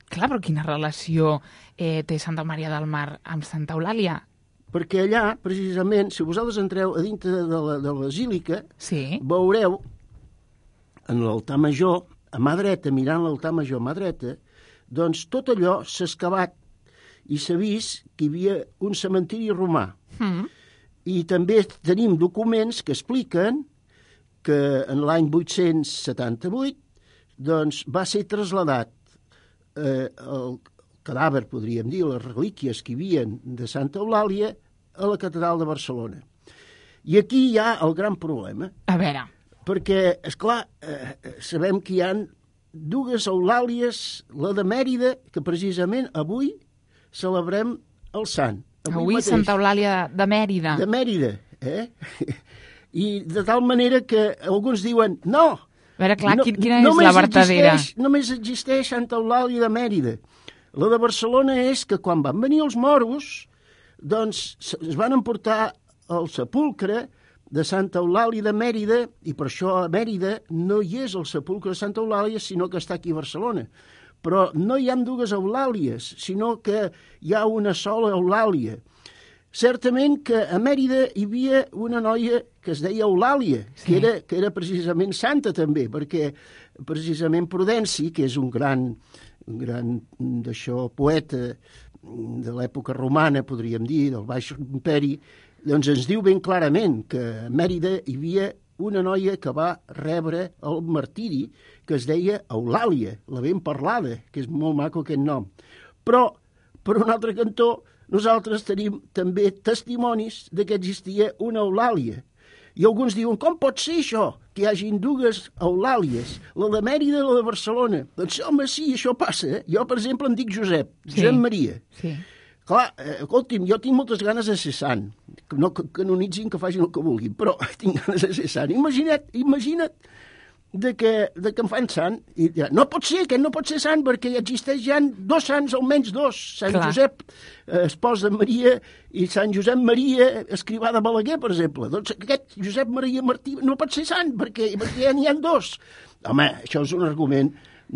Clar, però quina relació té Santa Maria del Mar amb Santa Eulàlia? Perquè allà, precisament, si vosaltres entreu a dintre de la basílica, veureu en l'altar major, a mà dreta, mirant l'altar major a mà dreta, doncs tot allò s'ha excavat i s'ha vist que hi havia un cementiri romà. I també tenim documents que expliquen que en l'any 878 doncs, va ser traslladat el cadàver, podríem dir, les relíquies que hi havia de Santa Eulàlia a la catedral de Barcelona. I aquí hi ha el gran problema. A veure. Perquè, esclar, sabem que hi ha dues Eulàlies, la de Mèrida, que precisament avui celebrem el sant. Avui Santa Eulàlia de Mèrida. De Mèrida, I de tal manera que alguns diuen, no, a veure, clar, quina és la vertadera? Només existeix Santa Eulàlia de Mèrida. La de Barcelona és que quan van venir els moros, doncs es van emportar al sepulcre de Santa Eulàlia de Mèrida, i per això a Mèrida no hi és el sepulcre de Santa Eulàlia, sinó que està aquí a Barcelona. Però no hi ha dues Eulàlies, sinó que hi ha una sola Eulàlia. Certament que a Mèrida hi havia una noia que es deia Eulàlia, que era precisament santa també, perquè precisament Prudenci, que és un gran poeta de l'època romana, podríem dir, del Baix Imperi, doncs ens diu ben clarament que a Mèrida hi havia una noia que va rebre el martiri, que es deia Eulàlia, la ben parlada, que és molt maco aquest nom. Però, per un altre cantó, nosaltres tenim també testimonis de que existia una Eulàlia. I alguns diuen, com pot ser això, que hi hagi dues Eulàlies, la de Mèrida i la de Barcelona? Doncs, home, sí, això passa. Jo, per exemple, em dic Josep Maria. Sí. Clar, escolti'm, jo tinc moltes ganes de ser sant. No canonitzin, que facin el que vulguin, però tinc ganes de ser sant. Imagina't que em fan sant. I diran, no pot ser, aquest no pot ser sant, perquè existeix ja dos sants, almenys dos. Sant Josep, espòs de Maria, i Sant Josep Maria, escrivà de Balaguer, per exemple. Doncs aquest Josep Maria Martí no pot ser sant, perquè ja n'hi ha dos. Home, això és un argument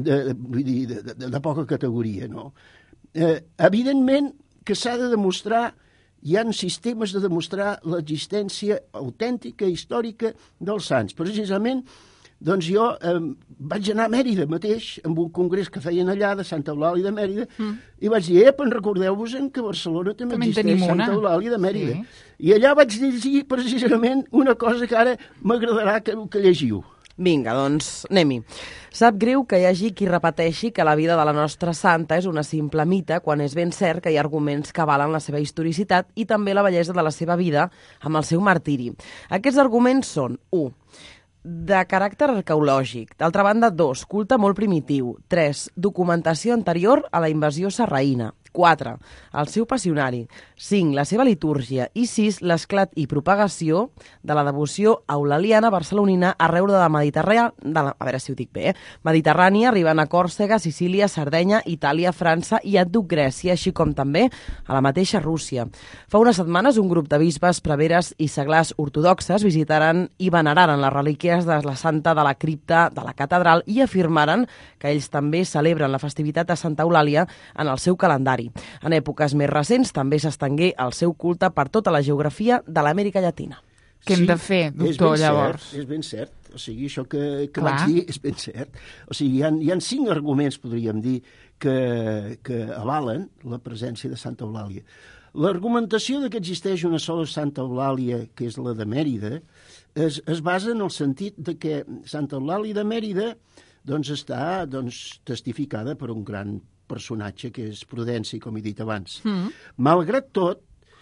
de poca categoria, no? Evidentment que s'ha de demostrar, hi ha sistemes de demostrar l'existència autèntica, històrica dels sants. Precisament, doncs jo vaig anar a Mèrida mateix, amb un congrés que feien allà de Santa Eulàlia de Mèrida, i vaig dir, recordeu-vos que a Barcelona també existeix Santa Eulàlia de Mèrida. I allà vaig llegir precisament una cosa que ara m'agradarà que llegiu. Vinga, doncs anem-hi. Sap greu que hi hagi qui repeteixi que la vida de la nostra santa és una simple mite, quan és ben cert que hi ha arguments que avalen la seva historicitat i també la bellesa de la seva vida amb el seu martiri. Aquests arguments són 1. De caràcter arqueològic. D'altra banda, 2. Culte molt primitiu. 3. Documentació anterior a la invasió sarraïna. 4. El seu passionari. 5. La seva litúrgia. I 6. L'esclat i propagació de la devoció eulaliana barcelonina arreu de la Mediterrània, a veure si ho dic bé, Mediterrània, arribant a Còrsega, Sicília, Sardenya, Itàlia, França i a Grècia, així com també a la mateixa Rússia. Fa unes setmanes un grup de bisbes, preveres i seglars ortodoxes visitaran i veneraren les relíquies de la santa de la cripta de la catedral i afirmaren que ells també celebren la festivitat de Santa Eulàlia en el seu calendari. En èpoques més recents també s'estengué el seu culte per tota la geografia de l'Amèrica Llatina. Què hem de fer, doctor, llavors? És ben cert. O sigui, això que vaig dir és ben cert. O sigui, hi ha 5 arguments, podríem dir, que avalen la presència de Santa Eulàlia. L'argumentació que existeix una sola Santa Eulàlia, que és la de Mèrida, es basa en el sentit de que Santa Eulàlia de Mèrida està testificada per un gran personatge que és Prudenci, com he dit abans. Malgrat tot,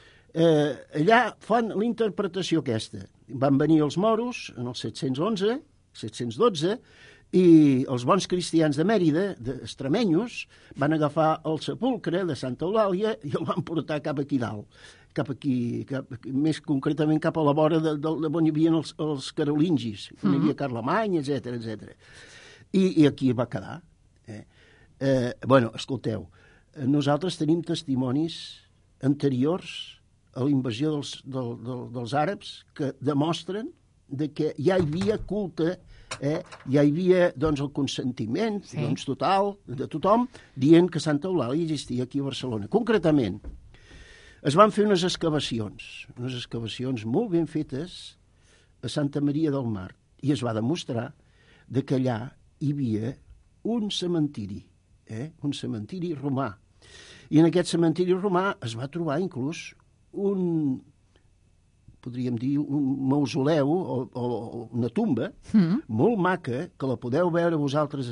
allà fan la interpretació aquesta. Van venir els moros en el 712, i els bons cristians de Mèrida, extremenyos, van agafar el sepulcre de Santa Eulàlia i el van portar cap aquí dalt, més concretament cap a la vora on hi havia els carolingis, on hi havia Carlemany, etc. I aquí va quedar. Escolteu, nosaltres tenim testimonis anteriors a la invasió dels àrabs que demostren de que ja hi havia culte, ja hi havia doncs, el consentiment doncs, total de tothom dient que Santa Eulàlia existia aquí a Barcelona. Concretament, es van fer unes excavacions molt ben fetes a Santa Maria del Mar, i es va demostrar que allà hi havia un cementiri romà. I en aquest cementiri romà es va trobar inclús podríem dir, un mausoleu o una tumba molt maca, que la podeu veure vosaltres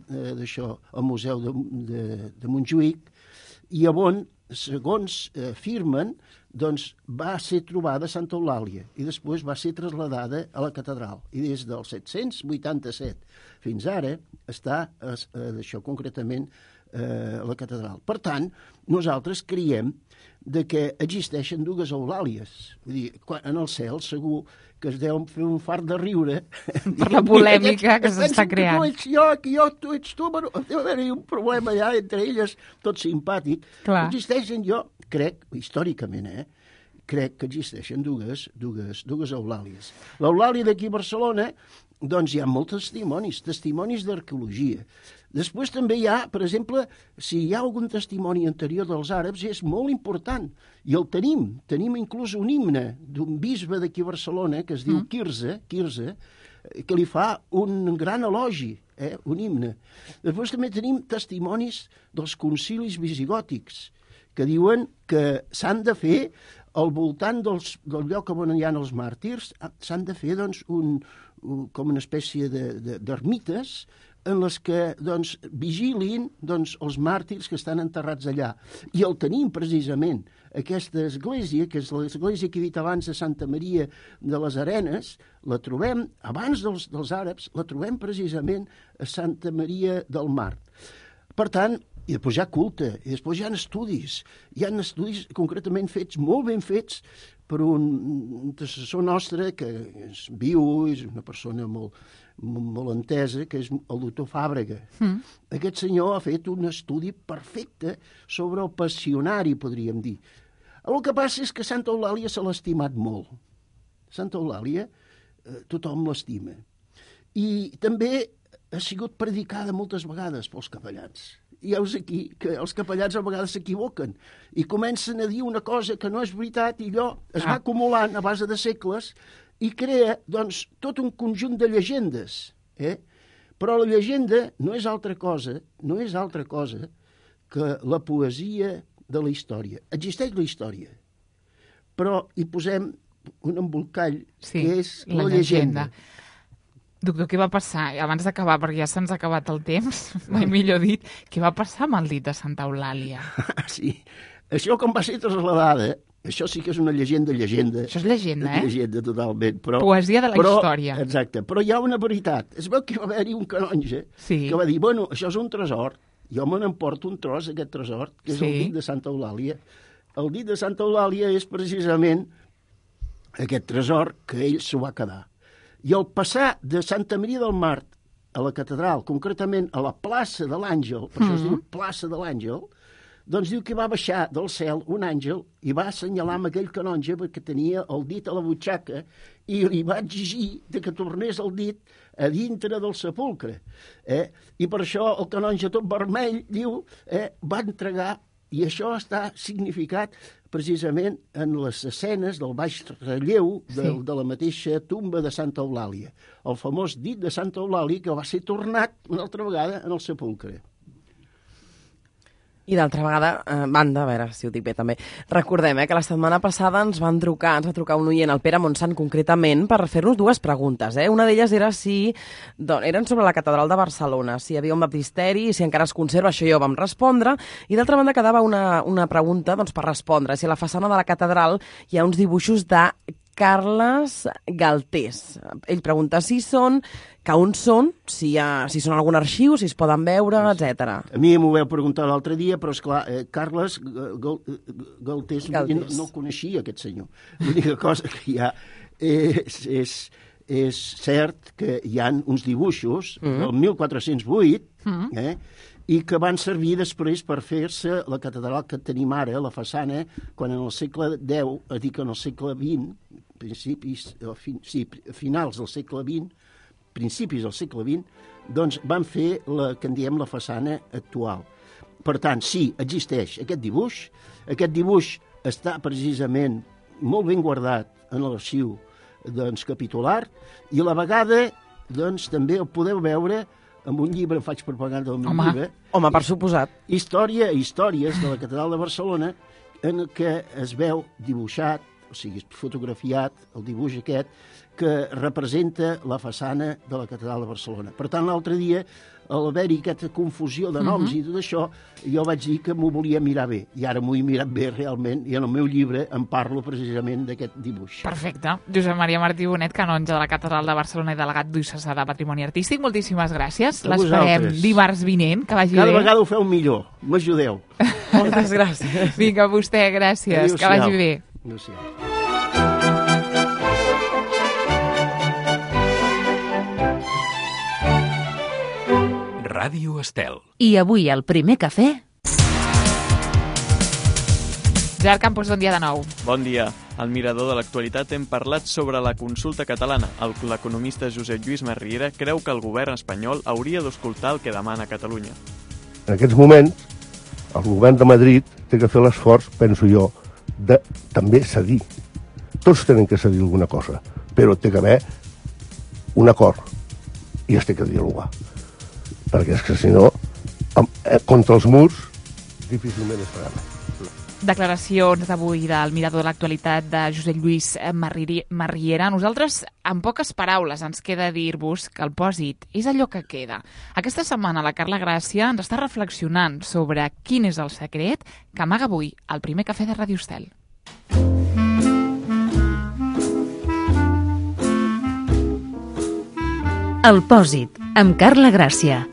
al Museu de Montjuïc, i on, segons afirmen, doncs va ser trobada Santa Eulàlia i després va ser traslladada a la catedral. I des del 787 fins ara està, d'això concretament, a la catedral. Per tant, nosaltres creiem que existeixen dues Eulàlies. Vull dir, en el cel segur que es deu fer un fart de riure. Per la polèmica que s'està creant. Tu ets jo, que tu ets tu, però deu haver-hi un problema allà entre elles, tot simpàtic. Clar. Existeixen, jo crec, històricament, crec que existeixen dues Eulàlies. L'Eulàlia d'aquí a Barcelona, doncs hi ha molts testimonis d'arqueologia. Després també hi ha, per exemple, si hi ha algun testimoni anterior dels àrabs, és molt important, i el tenim. Tenim inclús un himne d'un bisbe d'aquí a Barcelona, que es diu Quirze, que li fa un gran elogi, un himne. Després també tenim testimonis dels concilis visigòtics, que diuen que s'han de fer al voltant del lloc on hi ha els màrtirs, s'han de fer doncs, com una espècie d'ermites en les que doncs, vigilin doncs, els màrtirs que estan enterrats allà. I el tenim precisament, aquesta església, que és l'església que he dit abans de Santa Maria de les Arenes, la trobem, abans dels àrabs, la trobem precisament a Santa Maria del Mar. Per tant, i després hi ha culte, i després hi ha estudis concretament fets, molt ben fets, per un antecessor nostre que és viu, és una persona molt entesa, que és el doctor Fàbrega. Aquest senyor ha fet un estudi perfecte sobre el passionari, podríem dir. El que passa és que Santa Eulàlia se l'ha estimat molt. Santa Eulàlia, tothom l'estima. I també ha sigut predicada moltes vegades pels capellans. I heus aquí que els capellans a vegades s'equivoquen i comencen a dir una cosa que no és veritat i allò es va acumulant a base de segles i crea, doncs, tot un conjunt de llegendes. Però la llegenda no és altra cosa que la poesia de la història. Existeix la història, però hi posem un embolcall que és la llegenda. Doctor, què va passar? Abans d'acabar, perquè ja se'ns ha acabat el temps, mai millor dit, què va passar amb el dit de Santa Eulàlia? Sí, això com va ser traslladada, això sí que és una llegenda. Això és llegenda, Llegenda, totalment. Poesia de la història. Exacte, però hi ha una veritat. Es veu que va haver-hi un canonge que va dir, bueno, això és un tresor, jo me n'emporto un tros, aquest tresor, que és el dit de Santa Eulàlia. El dit de Santa Eulàlia és precisament aquest tresor que ell s'ho va quedar. I al passar de Santa Maria del Mar a la catedral, concretament a la plaça de l'Àngel, per això es diu plaça de l'Àngel, doncs diu que va baixar del cel un àngel i va assenyalar amb aquell canonge perquè tenia el dit a la butxaca i li va exigir que tornés el dit a dintre del sepulcre. I per això el canonge tot vermell, diu, va entregar, i això està significat precisament en les escenes del baix relleu de la mateixa tomba de Santa Eulàlia. El famós dit de Santa Eulàlia que va ser tornat una altra vegada en el sepulcre. I d'altra banda, a veure si ho dic bé també, recordem que la setmana passada ens va trucar un oient, el Pere Montsant concretament, per fer-nos dues preguntes. Una d'elles era eren sobre la catedral de Barcelona, si hi havia un baptisteri, si encara es conserva, això ja ho vam respondre, i d'altra banda quedava una pregunta per respondre, si a la façana de la catedral hi ha uns dibuixos de Carles Galtés. Ell pregunta on són, si són algun arxiu, si es poden veure, etc. A mi m'ho vau preguntar l'altre dia, però esclar, Carles Galtés no el coneixia, aquest senyor. L'única cosa que hi ha és cert que hi ha uns dibuixos del 1408 i que van servir després per fer-se la catedral que tenim ara, la façana, quan en el segle X, en el segle XX, finals del segle XX, principis del segle XX, doncs van fer la que en diem la façana actual. Per tant, sí, existeix aquest dibuix. Aquest dibuix està precisament molt ben guardat en l'arxiu capitular i a la vegada doncs, també el podeu veure en un llibre, faig propaganda del meu llibre. Home, per suposat. Històries de la Catedral de Barcelona, en què es veu dibuixat, o sigui, fotografiat, el dibuix aquest, que representa la façana de la Catedral de Barcelona. Per tant, l'altre dia, al haver-hi aquesta confusió de noms i tot això, jo vaig dir que m'ho volia mirar bé. I ara m'ho he mirat bé realment, i en el meu llibre en parlo precisament d'aquest dibuix. Perfecte. Josep Maria Martí Bonet, canonge de la Catedral de Barcelona i delegat diocesà de Patrimoni Artístic, moltíssimes gràcies. L'esperem dimarts vinent, que vagi bé. Cada vegada ho feu millor. M'ajudeu. Moltes gràcies. Vinga, a vostè, gràcies. Que vagi bé. Adéu-siau. Ràdio Estel. I avui al primer cafè... Gerard Campos, bon dia de nou. Bon dia. Al Mirador de l'Actualitat hem parlat sobre la consulta catalana. L'economista Josep Lluís Marriera creu que el govern espanyol hauria d'escoltar el que demana Catalunya. En aquests moments, el govern de Madrid té que fer l'esforç, penso jo, de també cedir. Tots tenen que cedir alguna cosa, però té que haver un acord i es té que dialogar. Perquè és que, si no, contra els murs, difícilment es farà res. Declaracions d'avui del Mirador de l'Actualitat de Josep Lluís Marriera. Nosaltres, en poques paraules, ens queda dir-vos que el pòsit és allò que queda. Aquesta setmana la Carla Gràcia ens està reflexionant sobre quin és el secret que amaga avui el primer cafè de Ràdio Estel. El pòsit, amb Carla Gràcia.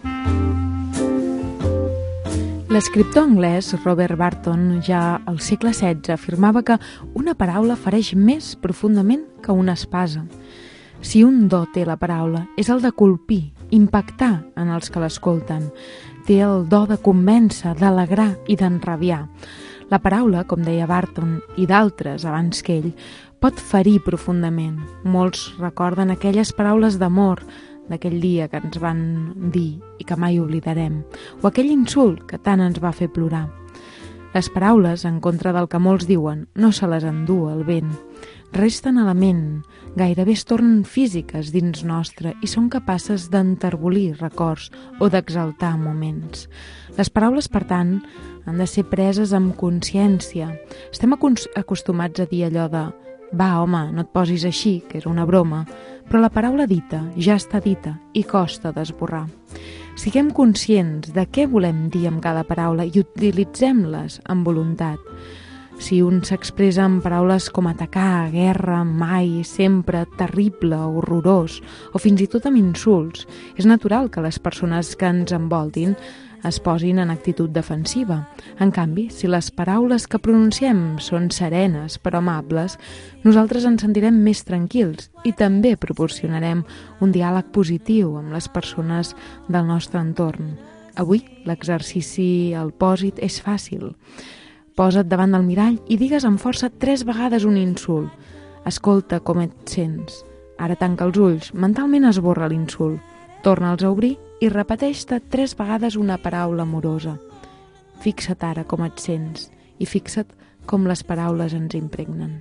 L'escriptor anglès Robert Burton ja al segle XVI afirmava que una paraula fereix més profundament que una espasa. Si un do té la paraula, és el de colpir, impactar en els que l'escolten. Té el do de convèncer, d'alegrar i d'enrabiar. La paraula, com deia Burton i d'altres abans que ell, pot ferir profundament. Molts recorden aquelles paraules d'amor d'aquell dia que ens van dir i que mai oblidarem, o aquell insult que tant ens va fer plorar. Les paraules, en contra del que molts diuen, no se les endú el vent. Resten a la ment, gairebé es tornen físiques dins nostre i són capaces d'enterbolir records o d'exaltar moments. Les paraules, per tant, han de ser preses amb consciència. Estem acostumats a dir allò de «Va, home, no et posis així, que és una broma», però la paraula dita ja està dita i costa d'esborrar. Siguem conscients de què volem dir amb cada paraula i utilitzem-les amb voluntat. Si un s'expressa amb paraules com atacar, guerra, mai, sempre, terrible, horrorós, o fins i tot amb insults, és natural que les persones que ens envoltin es posin en actitud defensiva. En canvi, si les paraules que pronunciem són serenes però amables, nosaltres ens sentirem més tranquils i també proporcionarem un diàleg positiu amb les persones del nostre entorn. Avui, l'exercici al pòsit és fàcil. Posa't davant del mirall i digues amb força 3 vegades un insult. Escolta com et sents. Ara tanca els ulls, mentalment esborra l'insult. Torna'ls a obrir i repeteix-te 3 vegades una paraula amorosa. Fixa't ara com et sents i fixa't com les paraules ens impregnen.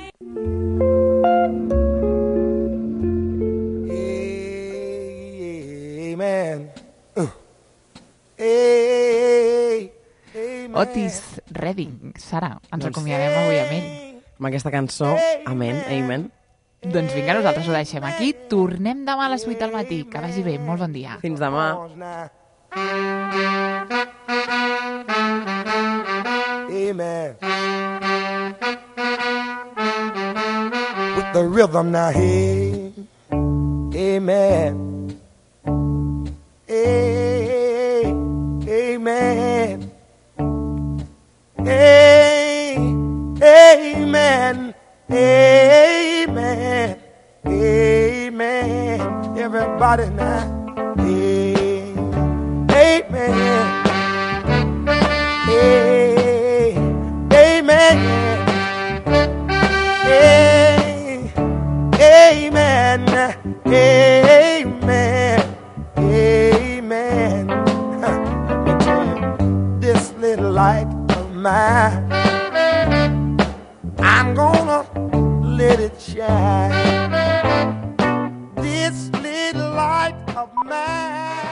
Amen. Otis Redding, Sara, ens acomiadem avui amb ell. Amb aquesta cançó, amén, amen. Doncs vinga, nosaltres ho deixem aquí. Tornem demà a les 8 del matí. Que vagi bé, molt bon dia. Fins demà. Amen. With the rhythm now, hey, amen. Hey, amen. Hey, amen. Amen. Amen. Everybody now. Amen. Amen. Amen. amen, amen. Let me tell you, this little light of mine, I'm gonna let it shine. This little light of mine.